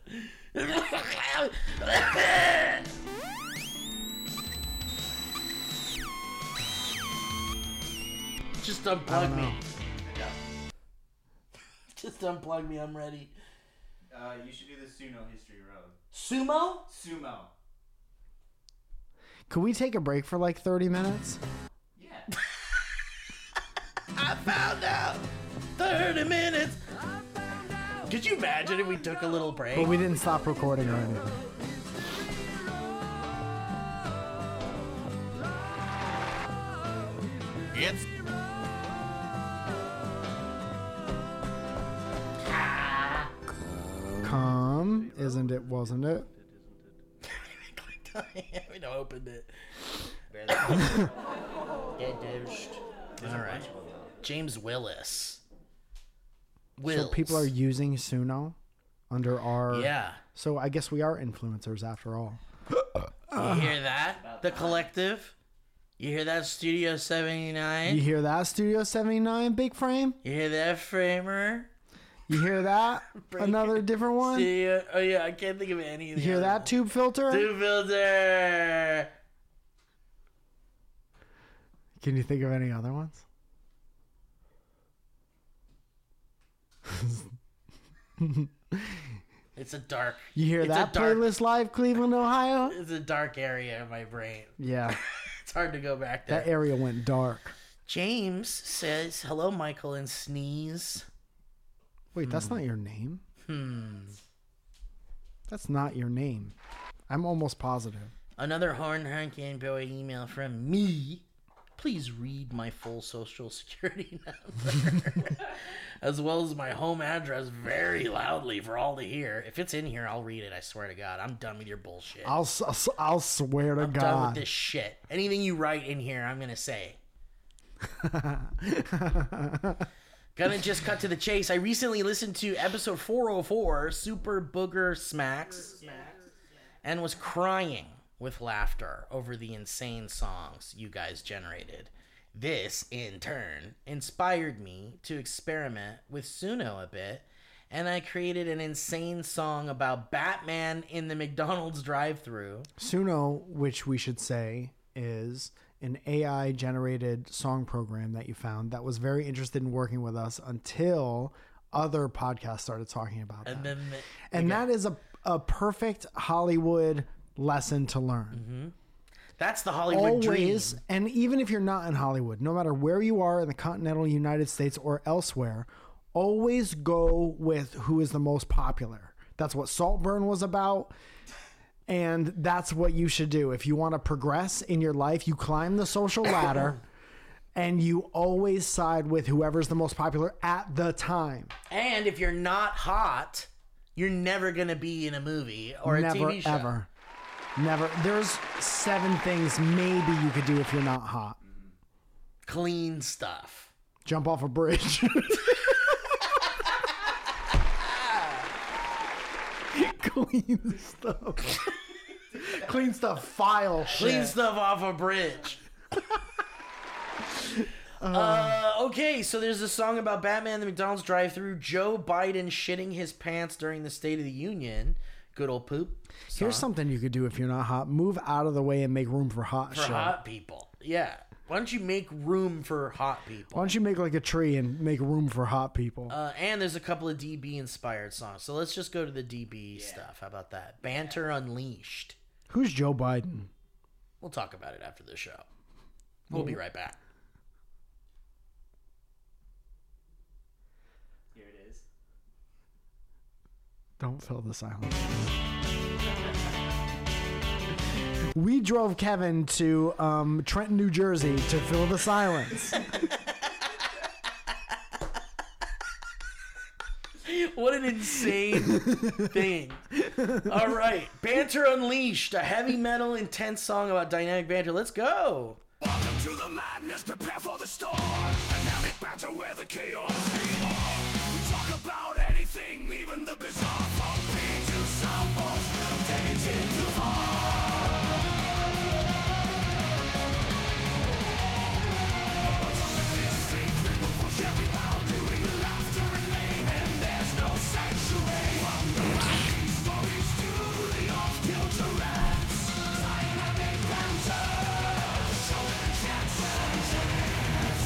Just unplug me. Just unplug me. I'm ready. You should do the Suno History Road. Sumo? Sumo. Could we take a break for like 30 minutes? Yeah. I found out. 30 minutes. Could you imagine if we took a little break? But we didn't stop recording or anything. It's Come, isn't it? Wasn't it? We don't opened it. All right. James Willis. So people are using Suno under our... Yeah. So I guess we are influencers after all. You hear that? The Collective? You hear that, Studio 79? You hear that, Studio 79, Big Frame? You hear that, Framer? You hear that? Another different one? Studio... Oh, yeah, I can't think of any of You the hear other that, ones. Tube Filter? Tube Filter! Can you think of any other ones? It's a dark... You hear it's that, a dark, Playlist Live, Cleveland, Ohio? It's a dark area in my brain. Yeah, It's hard to go back there. that area went dark. James says, hello, Michael, and sneeze. Wait, that's not your name? That's not your name. I'm almost positive. Another horn-honking boy email from me. Please read my full social security number, as well as my home address very loudly for all to hear. If it's in here, I'll read it. I swear to God. I'm done with your bullshit. I'll swear to I'm God. done with this shit. Anything you write in here, I'm going to say. Gonna just cut to the chase. I recently listened to episode 404, Super Booger Smacks, and was crying with laughter over the insane songs you guys generated. This, in turn, inspired me to experiment with Suno a bit, and I created an insane song about Batman in the McDonald's drive-thru. Suno, which we should say, is an AI generated song program that you found that was very interested in working with us until other podcasts started talking about And that. then That is a perfect Hollywood lesson to learn. that's the Hollywood dream. Always, and even if you're not in Hollywood, no matter where you are in the continental United States or elsewhere, always go with who is the most popular. That's what Saltburn was about. And that's what you should do. If you want to progress in your life, you climb the social ladder and you always side with whoever's the most popular at the time. And if you're not hot, you're never going to be in a movie or a Never, TV show. ever. Never. There's 7 things maybe you could do if you're not hot. Clean stuff. Jump off a bridge. Clean stuff. Clean stuff. File shit. Clean stuff off a bridge. Okay, so there's a song about Batman, the McDonald's drive-thru, Joe Biden shitting his pants during the State of the Union. Good old poop. Here's something you could do if you're not hot. Move out of the way and make room for hot For shit. hot people. Yeah. Why don't you make room for hot Why people? don't you make like a tree and make room for hot people? And there's a couple of DB-inspired songs. So let's just go to the DB stuff. How about that? Banter Unleashed. Who's Joe Biden? We'll talk about it after the show. We'll be right back. Here it is. Don't fill the silence. We drove Kevin to Trenton, New Jersey to fill the silence. What an insane thing. All right. Banter Unleashed, a heavy metal intense song about dynamic banter. Let's go. Welcome to the madness, prepare for the storm. Dynamic banter where the chaos is born. We talk about anything, even the bizarre. From beat to soundboards, dating to fall. Every boundary, laughter and mayhem, there's no sanctuary. From the wacky stories to the off-kilter rants. Dynamic banter, show and chance and chance.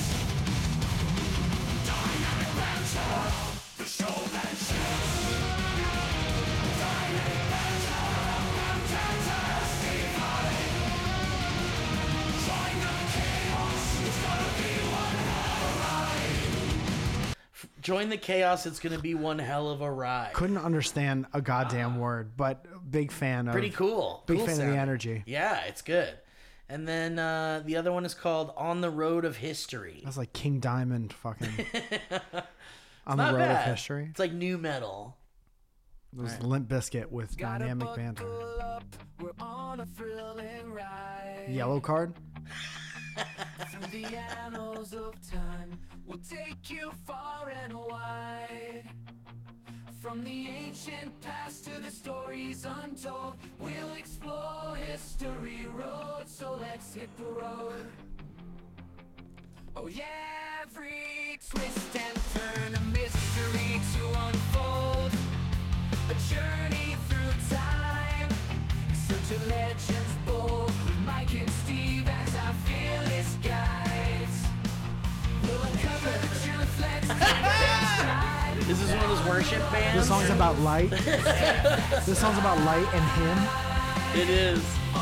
Dynamic banter, the show that shifts. Dynamic banter, fantastic high. Join the chaos, it's gonna be one hell of a ride. Join the chaos. It's going to be one hell of a ride. Couldn't understand a goddamn word, but big fan of. Pretty cool. Big Cool fan of the sounding. energy. Yeah, it's good. And then the other one is called On the Road of History. That's like King Diamond fucking on the Not road bad. of history. It's like new metal. It was Limp Bizkit with dynamic banter. Up, we're on a thrilling ride. Yellow card. Through the annals of time, we'll take you far and wide. From the ancient past to the stories untold, we'll explore history road, so let's hit the road. Oh yeah, every twist and turn, a mystery to unfold. A journey through time, search of legends bold, with Mike and Steve as our fearless guides. We'll uncover the truth, let's take this ride. This is one of those worship bands. This song's about light. This song's about light and him. It is.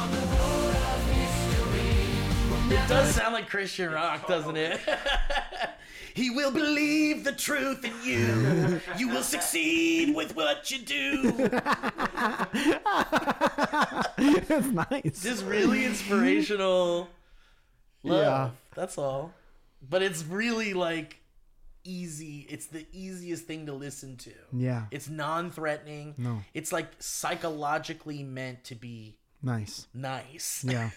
It does sound like Christian rock, doesn't it? He will believe the truth in you. You will succeed with what you do. That's nice. Just really inspirational love. Yeah. That's all. But it's really like easy. It's the easiest thing to listen to. Yeah. It's non-threatening. No. It's like psychologically meant to be Nice. nice. Yeah.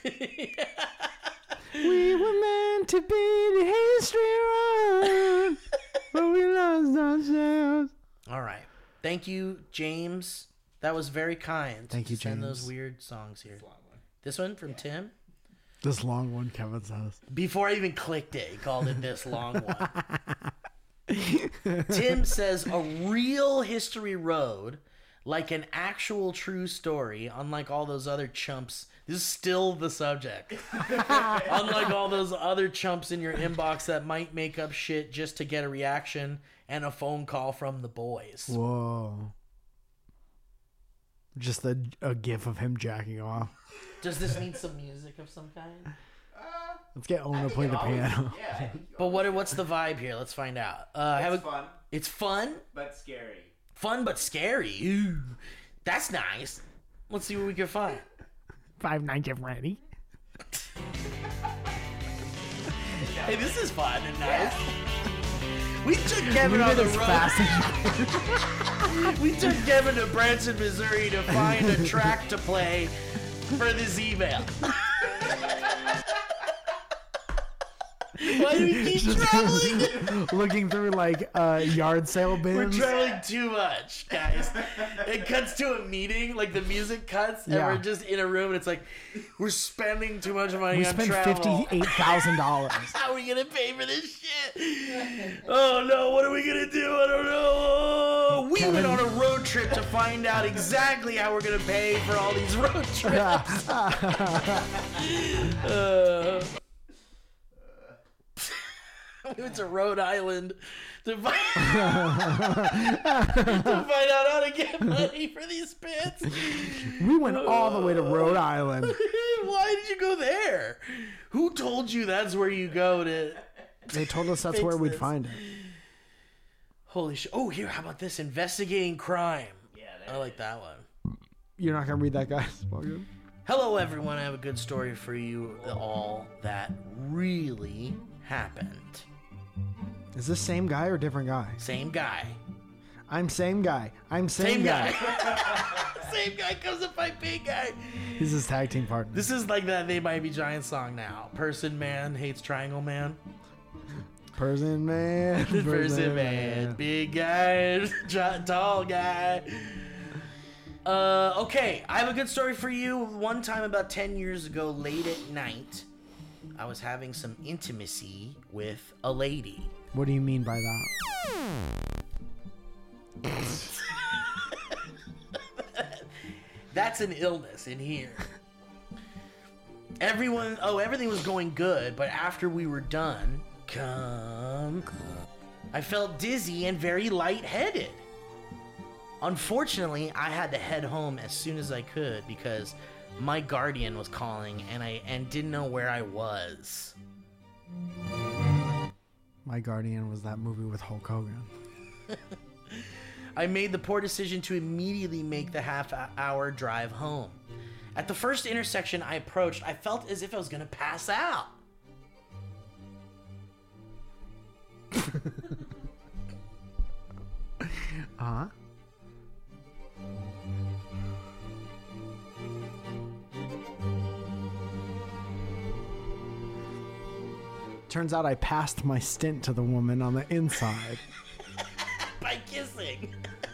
We were meant to be the history road, but we lost ourselves. All right. Thank you, James. That was very kind. Thank you, to send James. those weird songs here. This one from Tim. This long one, Kevin says. Before I even clicked it, he called it this long one. Tim says a real history road like an actual true story, unlike all those other chumps. This is still the subject. Unlike all those other chumps in your inbox that might make up shit just to get a reaction and a phone call from the boys. Whoa. Just a gif of him jacking off. Does this need some music of some kind? Let's get Owen to play the piano. Yeah. But what's the vibe here? Let's find out. It's fun, It's fun? but scary. Fun but scary. Ooh, that's nice. Let's see what we can find. 5 Nights at Freddy. Hey, this is fun and nice. We took Kevin on the road. We took Kevin to Branson, Missouri to find a track to play for this email. Why do we keep traveling? Looking through like yard sale bins. We're traveling too much, guys. It cuts to a meeting, like the music cuts, and Yeah. we're just in a room, and it's like, we're spending too much money We on spent travel. $58,000. How are we gonna pay for this shit? Oh no, what are we gonna do? I don't know. We went on a road trip to find out exactly how we're gonna pay for all these road trips. We went to Rhode Island to find out how to get money for these bits. We went all the way to Rhode Island. Why did you go there? Who told you that's where you go to? They told us that's Fix where we'd this. find it. Holy shit. Oh, here, how about this? Investigating crime. Yeah, I like that one. You're not going to read that, guys? Morgan? Hello, everyone. I have a good story for you all that really happened. Is this same guy or different guy? Same guy. I'm same guy. I'm same guy. Same guy comes up by big guy. He's his tag team partner. This is like that They Might Be Giants song now. Person man hates triangle man. Person man. Person man. Big guy. Tall guy. Okay, I have a good story for you. One time about 10 years ago, late at night, I was having some intimacy with a lady. What do you mean by that? That's an illness in here. Everything was going good, but after we were done, I felt dizzy and very lightheaded. Unfortunately, I had to head home as soon as I could because my guardian was calling and didn't know where I was. My Guardian was that movie with Hulk Hogan. I made the poor decision to immediately make the half-hour drive home. At the first intersection I approached, I felt as if I was going to pass out. Uh-huh. Turns out I passed my stint to the woman on the inside. By kissing.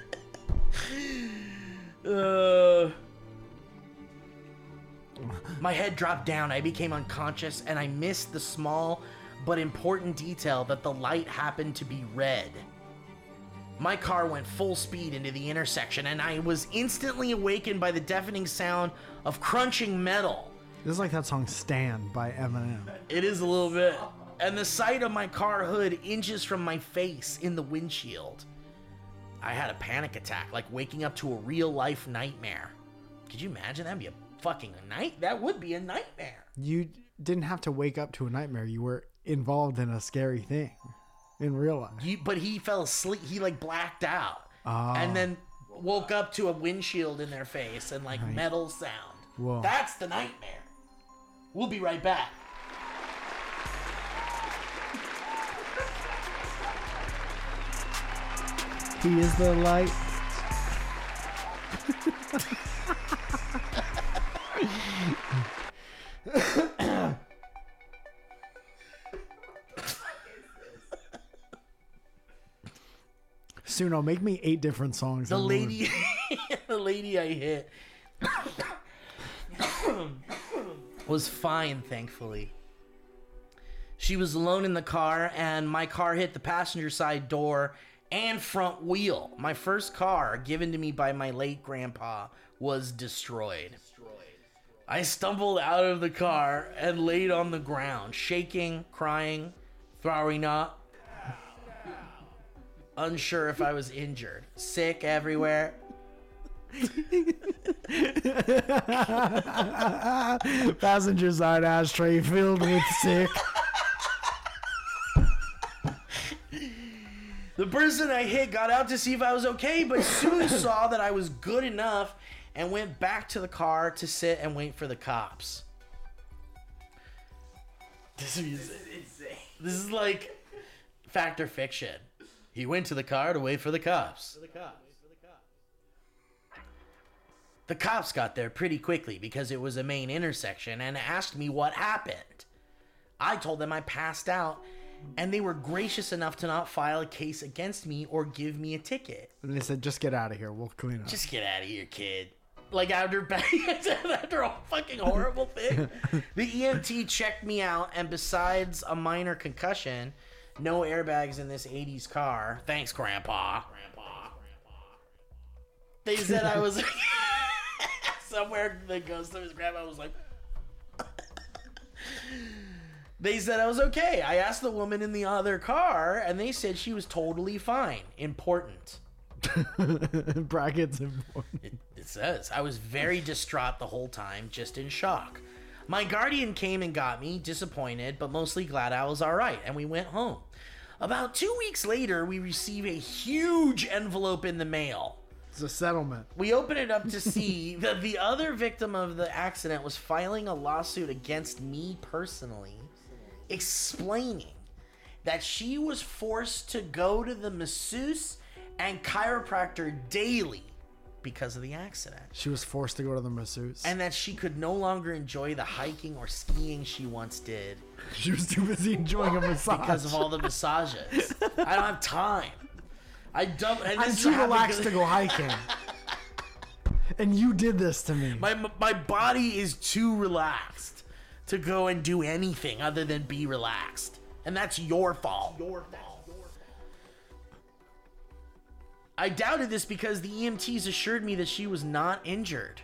My head dropped down. I became unconscious, and I missed the small but important detail that the light happened to be red. My car went full speed into the intersection, and I was instantly awakened by the deafening sound of crunching metal. This is like that song Stand by Eminem. It is a little bit. And the sight of my car hood inches from my face in the windshield. I had a panic attack, like waking up to a real-life nightmare. Could you imagine? That'd be a fucking night. That would be a nightmare. You didn't have to wake up to a nightmare. You were involved in a scary thing in real life. But he fell asleep. He like blacked out, and then woke up to a windshield in their face and like metal sound. Whoa. That's the nightmare. We'll be right back. He is the light. Suno, make me 8 different songs. The in one. lady, the lady I hit was fine, thankfully. She was alone in the car, and my car hit the passenger side door and front wheel. My first car, given to me by my late grandpa, was destroyed. I stumbled out of the car and laid on the ground, shaking, crying, throwing up. Unsure if I was injured. Sick everywhere. Passenger side ashtray filled with sick. The person I hit got out to see if I was okay, but soon saw that I was good enough and went back to the car to sit and wait for the cops. This is like fact or fiction. He went to the car to wait for the cops. The cops got there pretty quickly because it was a main intersection and asked me what happened. I told them I passed out, and they were gracious enough to not file a case against me or give me a ticket. And they said, just get out of here. We'll clean up. Just get out of here, kid. Like after a fucking horrible thing. The EMT checked me out, and besides a minor concussion, no airbags in this 80s car. Thanks, Grandpa. They said I was somewhere that goes to his grandma was like they said I was okay. I asked the woman in the other car, and they said she was totally fine. Important. Brackets important. It says I was very distraught the whole time, just in shock. My guardian came and got me, disappointed, but mostly glad I was all right, and we went home. About 2 weeks later, we receive a huge envelope in the mail. It's a settlement. We open it up to see that the other victim of the accident was filing a lawsuit against me personally, explaining that she was forced to go to the masseuse and chiropractor daily because of the accident. She was forced to go to the masseuse. And that she could no longer enjoy the hiking or skiing she once did. She was too busy enjoying a massage. Because of all the massages. I don't have time. I'm too relaxed to go hiking. And you did this to me. My body is too relaxed to go and do anything other than be relaxed. And that's your fault. I doubted this because the EMTs assured me that she was not injured.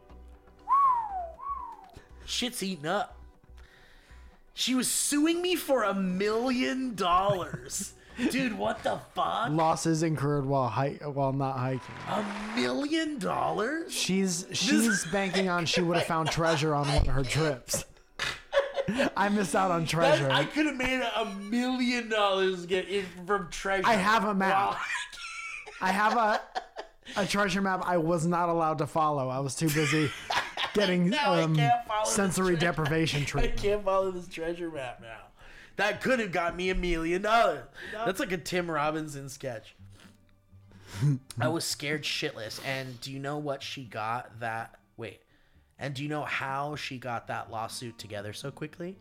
Shit's eating up. She was suing me for $1 million. Dude, what the fuck? Losses incurred while not hiking. $1 million? She's banking on she would have found treasure on one of her trips. I missed out on treasure. I could have made $1 million from treasure. I have a map. Wow. I have a treasure map I was not allowed to follow. I was too busy getting sensory deprivation I treatment. can't follow this treasure map now. That could have got me $1 million. That's like a Tim Robinson sketch. I was scared shitless. And do you know what she got that? Wait. And do you know how she got that lawsuit together so quickly?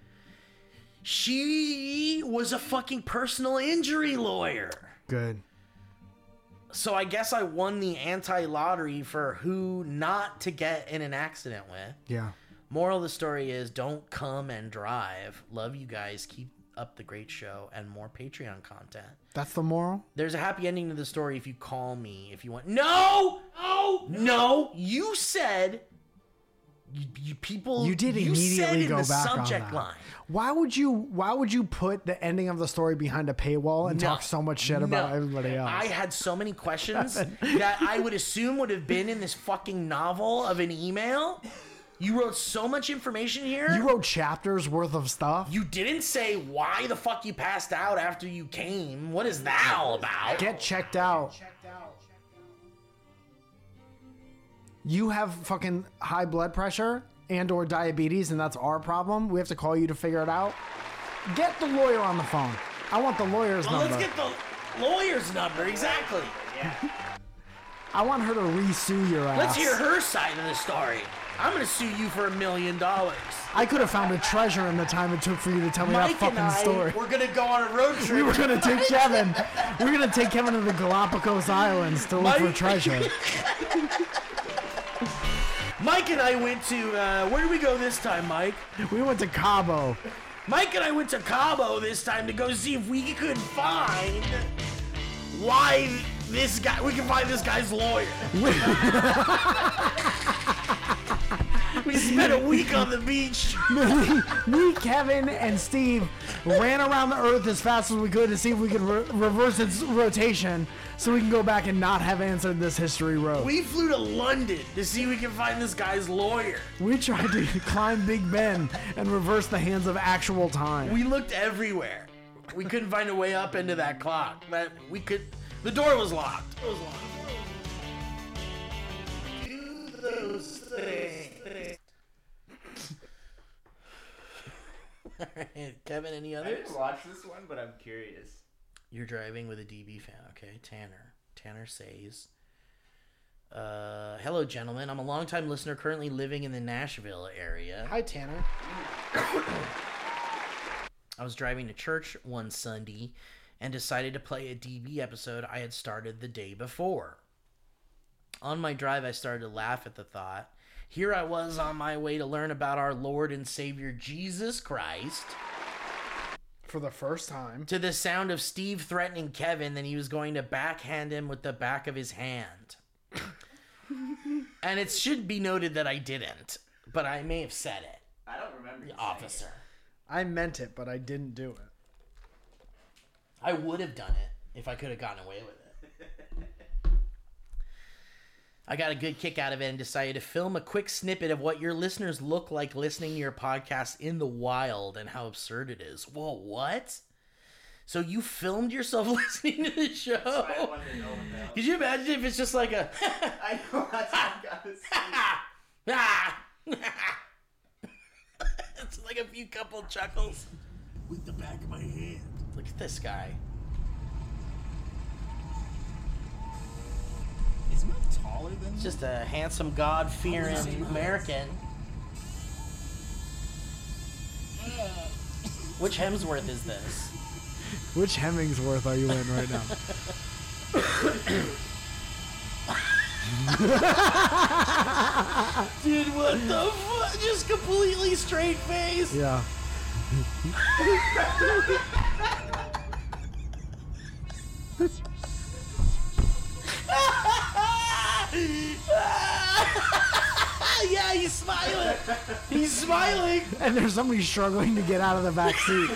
She was a fucking personal injury lawyer. Good. So I guess I won the anti-lottery for who not to get in an accident with. Yeah. Moral of the story is don't come and drive. Love you guys. Keep up the great show and more Patreon content. That's the moral? There's a happy ending to the story if you call me. If you want. No! No! You said... You people... You did immediately said in go the back subject on that. line. Why would you put the ending of the story behind a paywall and talk so much shit about everybody else? I had so many questions that I would assume would have been in this fucking novel of an email. You wrote so much information here. You wrote chapters worth of stuff. You didn't say why the fuck you passed out after you came. What is that all about? Get checked out. You have fucking high blood pressure and or diabetes, and that's our problem. We have to call you to figure it out. Get the lawyer on the phone. I want the lawyer's number. Let's get the lawyer's number, exactly. I want her to re-sue your ass. Let's hear her side of the story. I'm gonna sue you for $1 million. I could have found a treasure in the time it took for you to tell me that Mike fucking and I, story. we're gonna go on a road trip. We were gonna take Kevin. We're gonna take Kevin to the Galapagos Islands to look for treasure. Mike and I went to, where did we go this time, Mike? We went to Cabo. Mike and I went to Cabo this time to go see if we could find why this guy. We can find this guy's lawyer. We spent a week on the beach. Me, Kevin, and Steve ran around the Earth as fast as we could to see if we could reverse its rotation so we can go back and not have answered this history road. We flew to London to see if we can find this guy's lawyer. We tried to climb Big Ben and reverse the hands of actual time. We looked everywhere. We couldn't find a way up into that clock. The door was locked. It was locked. Do those things. Alright, Kevin, any I others? didn't watch this one, but I'm curious. You're driving with a DB fan, okay? Tanner says, hello, gentlemen. I'm a longtime listener currently living in the Nashville area. Hi, Tanner. I was driving to church one Sunday and decided to play a DB episode I had started the day before. On my drive, I started to laugh at the thought. Here I was on my way to learn about our Lord and Savior Jesus Christ. For the first time. To the sound of Steve threatening Kevin that he was going to backhand him with the back of his hand. And it should be noted that I didn't, but I may have said it. I don't remember. Officer. I meant it, but I didn't do it. I would have done it if I could have gotten away with it. I got a good kick out of it and decided to film a quick snippet of what your listeners look like listening to your podcast in the wild and how absurd it is. Whoa, what? So you filmed yourself listening to the show? I wanted to know what the hell. Could you imagine if it's just like a... I know that's what I gotta say. It's like a few couple chuckles. With the back of my hand. Look at this guy. Isn't it taller than Just a handsome, God-fearing American. Which Hemsworth is this? Which Hemmingsworth are you in right now? Dude, what the fuck? Just completely straight face. Yeah. Yeah, he's smiling. He's smiling. And there's somebody struggling to get out of the back seat.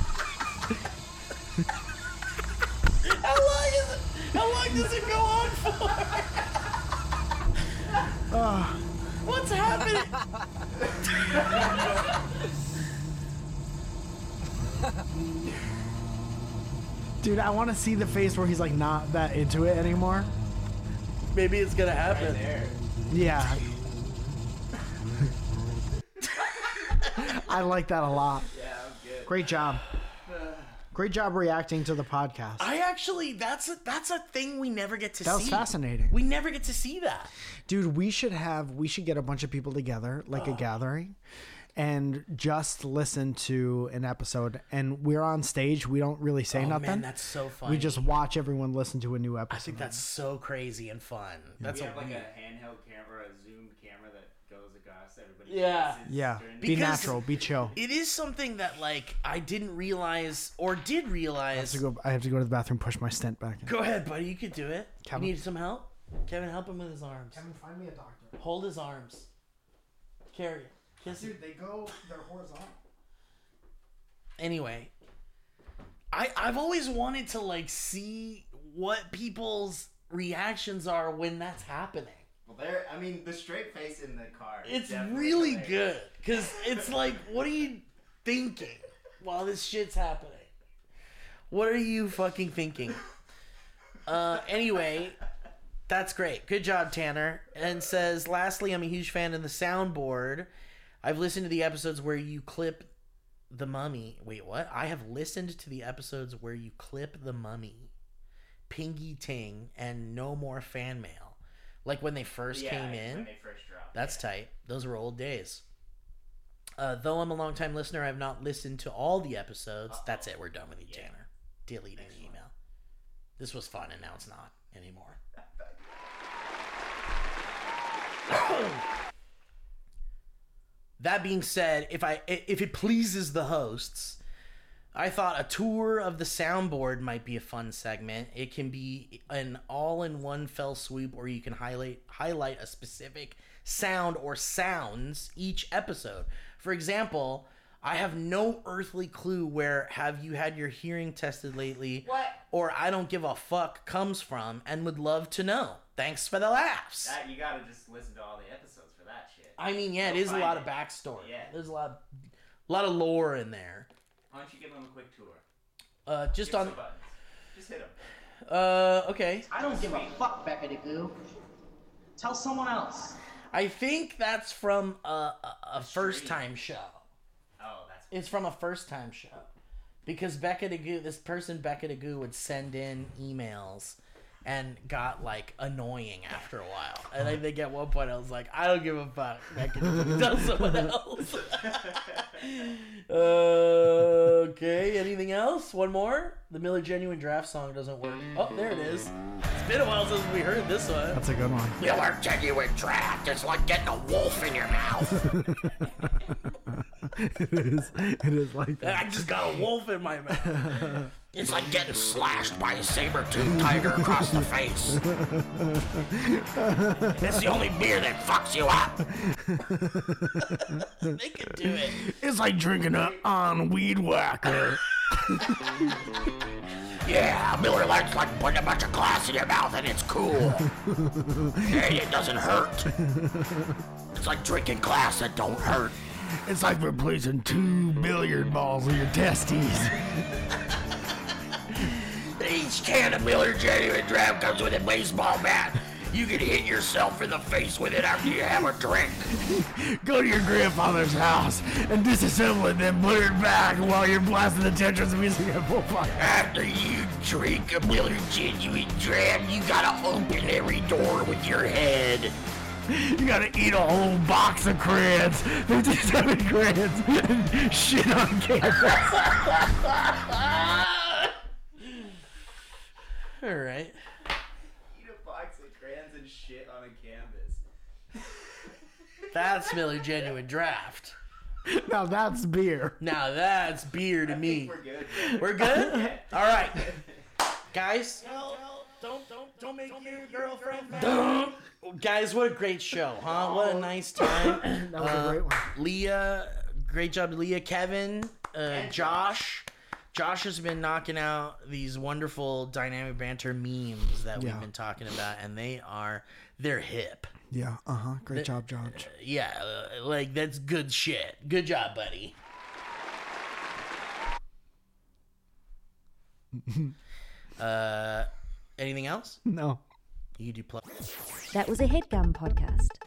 How long does it go on for? What's happening? Dude, I want to see the face where he's like not that into it anymore. Maybe it's gonna happen. There. Yeah. I like that a lot. Yeah, I'm good. Great job. Great job reacting to the podcast. I actually, that's a thing we never get to see. That was fascinating. We never get to see that. Dude, we should get a bunch of people together, like a gathering, and just listen to an episode. And we're on stage. We don't really say nothing. Man, that's so funny. We just watch everyone listen to a new episode. I think that's so crazy and fun. That's We a have like a handheld camera, a zoom camera that goes across everybody. Yeah. Yeah. During Be Because- natural. Be chill. It is something that like I didn't realize or did realize. I have to go to the bathroom, push my stent back in. Go ahead, buddy. You could do it. Kevin. You need some help? Kevin, help him with his arms. Find me a doctor. Hold his arms. Carry it. Kiss it. they're horizontal. Anyway, I've always wanted to like see what people's reactions are when that's happening. Well, the straight face in the car. is It's definitely really hilarious. good because it's like, what are you thinking while this shit's happening? What are you fucking thinking? Anyway, that's great. Good job, Tanner. And says, lastly, I'm a huge fan of the soundboard. I've listened to the episodes where you clip the mummy. Wait, what? I have listened to the episodes where you clip the mummy, Pingy Ting, and No More Fan Mail. Like when they first came in. When they first dropped. That's tight. Those were old days. Though I'm a long-time listener, I have not listened to all the episodes. That's it. We're done with you, Tanner. Deleting the email. This was fun, and now it's not anymore. That being said, if it pleases the hosts, I thought a tour of the soundboard might be a fun segment. It can be an all-in-one fell swoop, or you can highlight a specific sound or sounds each episode. For example, I have no earthly clue where "Have you had your hearing tested lately?" What? or "I don't give a fuck" comes from, and would love to know. Thanks for the laughs. That, you gotta just listen to all the episodes for that shit. I mean, yeah, it You'll is a find lot it. of backstory. Yeah. There's a lot of lore in there. Why don't you give them a quick tour? Just Hit on. some buttons. Just hit them. Okay. I don't give a fuck, Becca the Goo. Tell someone else. I think that's from a first time show. Oh, that's It's from a first time show. Because Becca the Goo, this person Becca the Goo would send in emails and got like annoying after a while. And I think at one point I was like, I don't give a fuck. Becca the Goo, tell someone else. Okay, anything else? One more? The Miller Genuine Draft song doesn't work. Oh, there it is. It's been a while since we heard this one. That's a good one. Miller Genuine Draft is like getting a wolf in your mouth. It is like that. I just got a wolf in my mouth. It's like getting slashed by a saber-toothed tiger across the face. It's the only beer that fucks you up. They can do it. It's like drinking on Weed Whacker. Yeah, Miller Lite's like putting a bunch of glass in your mouth and it's cool. And it doesn't hurt. It's like drinking glass that don't hurt. It's like replacing 2 billiard balls with your testes. Each can of Miller Genuine Draft comes with a baseball bat. You can hit yourself in the face with it after you have a drink. Go to your grandfather's house and disassemble it, then put it back while you're blasting the Tetris music at full fire. After you drink a Miller Genuine Draft, you gotta open every door with your head. You gotta eat a whole box of crayons, 57 crayons, and shit on campus. All right. eat a box of crayons and shit on a canvas. That's Miller Genuine Draft. Now that's beer. Now that's beer to me. We're good. man. We're good? All right. Guys. Don't make your girlfriend mad. Guys, what a great show, huh? What a nice time. That was a great one. Leah, great job, Leah. Kevin, Josh. Josh has been knocking out these wonderful dynamic banter memes that we've Yeah. been talking about, and they're hip. Yeah, Great job, George. Yeah, like that's good shit. Good job, buddy. Anything else? No. You do play. That was a headgum podcast.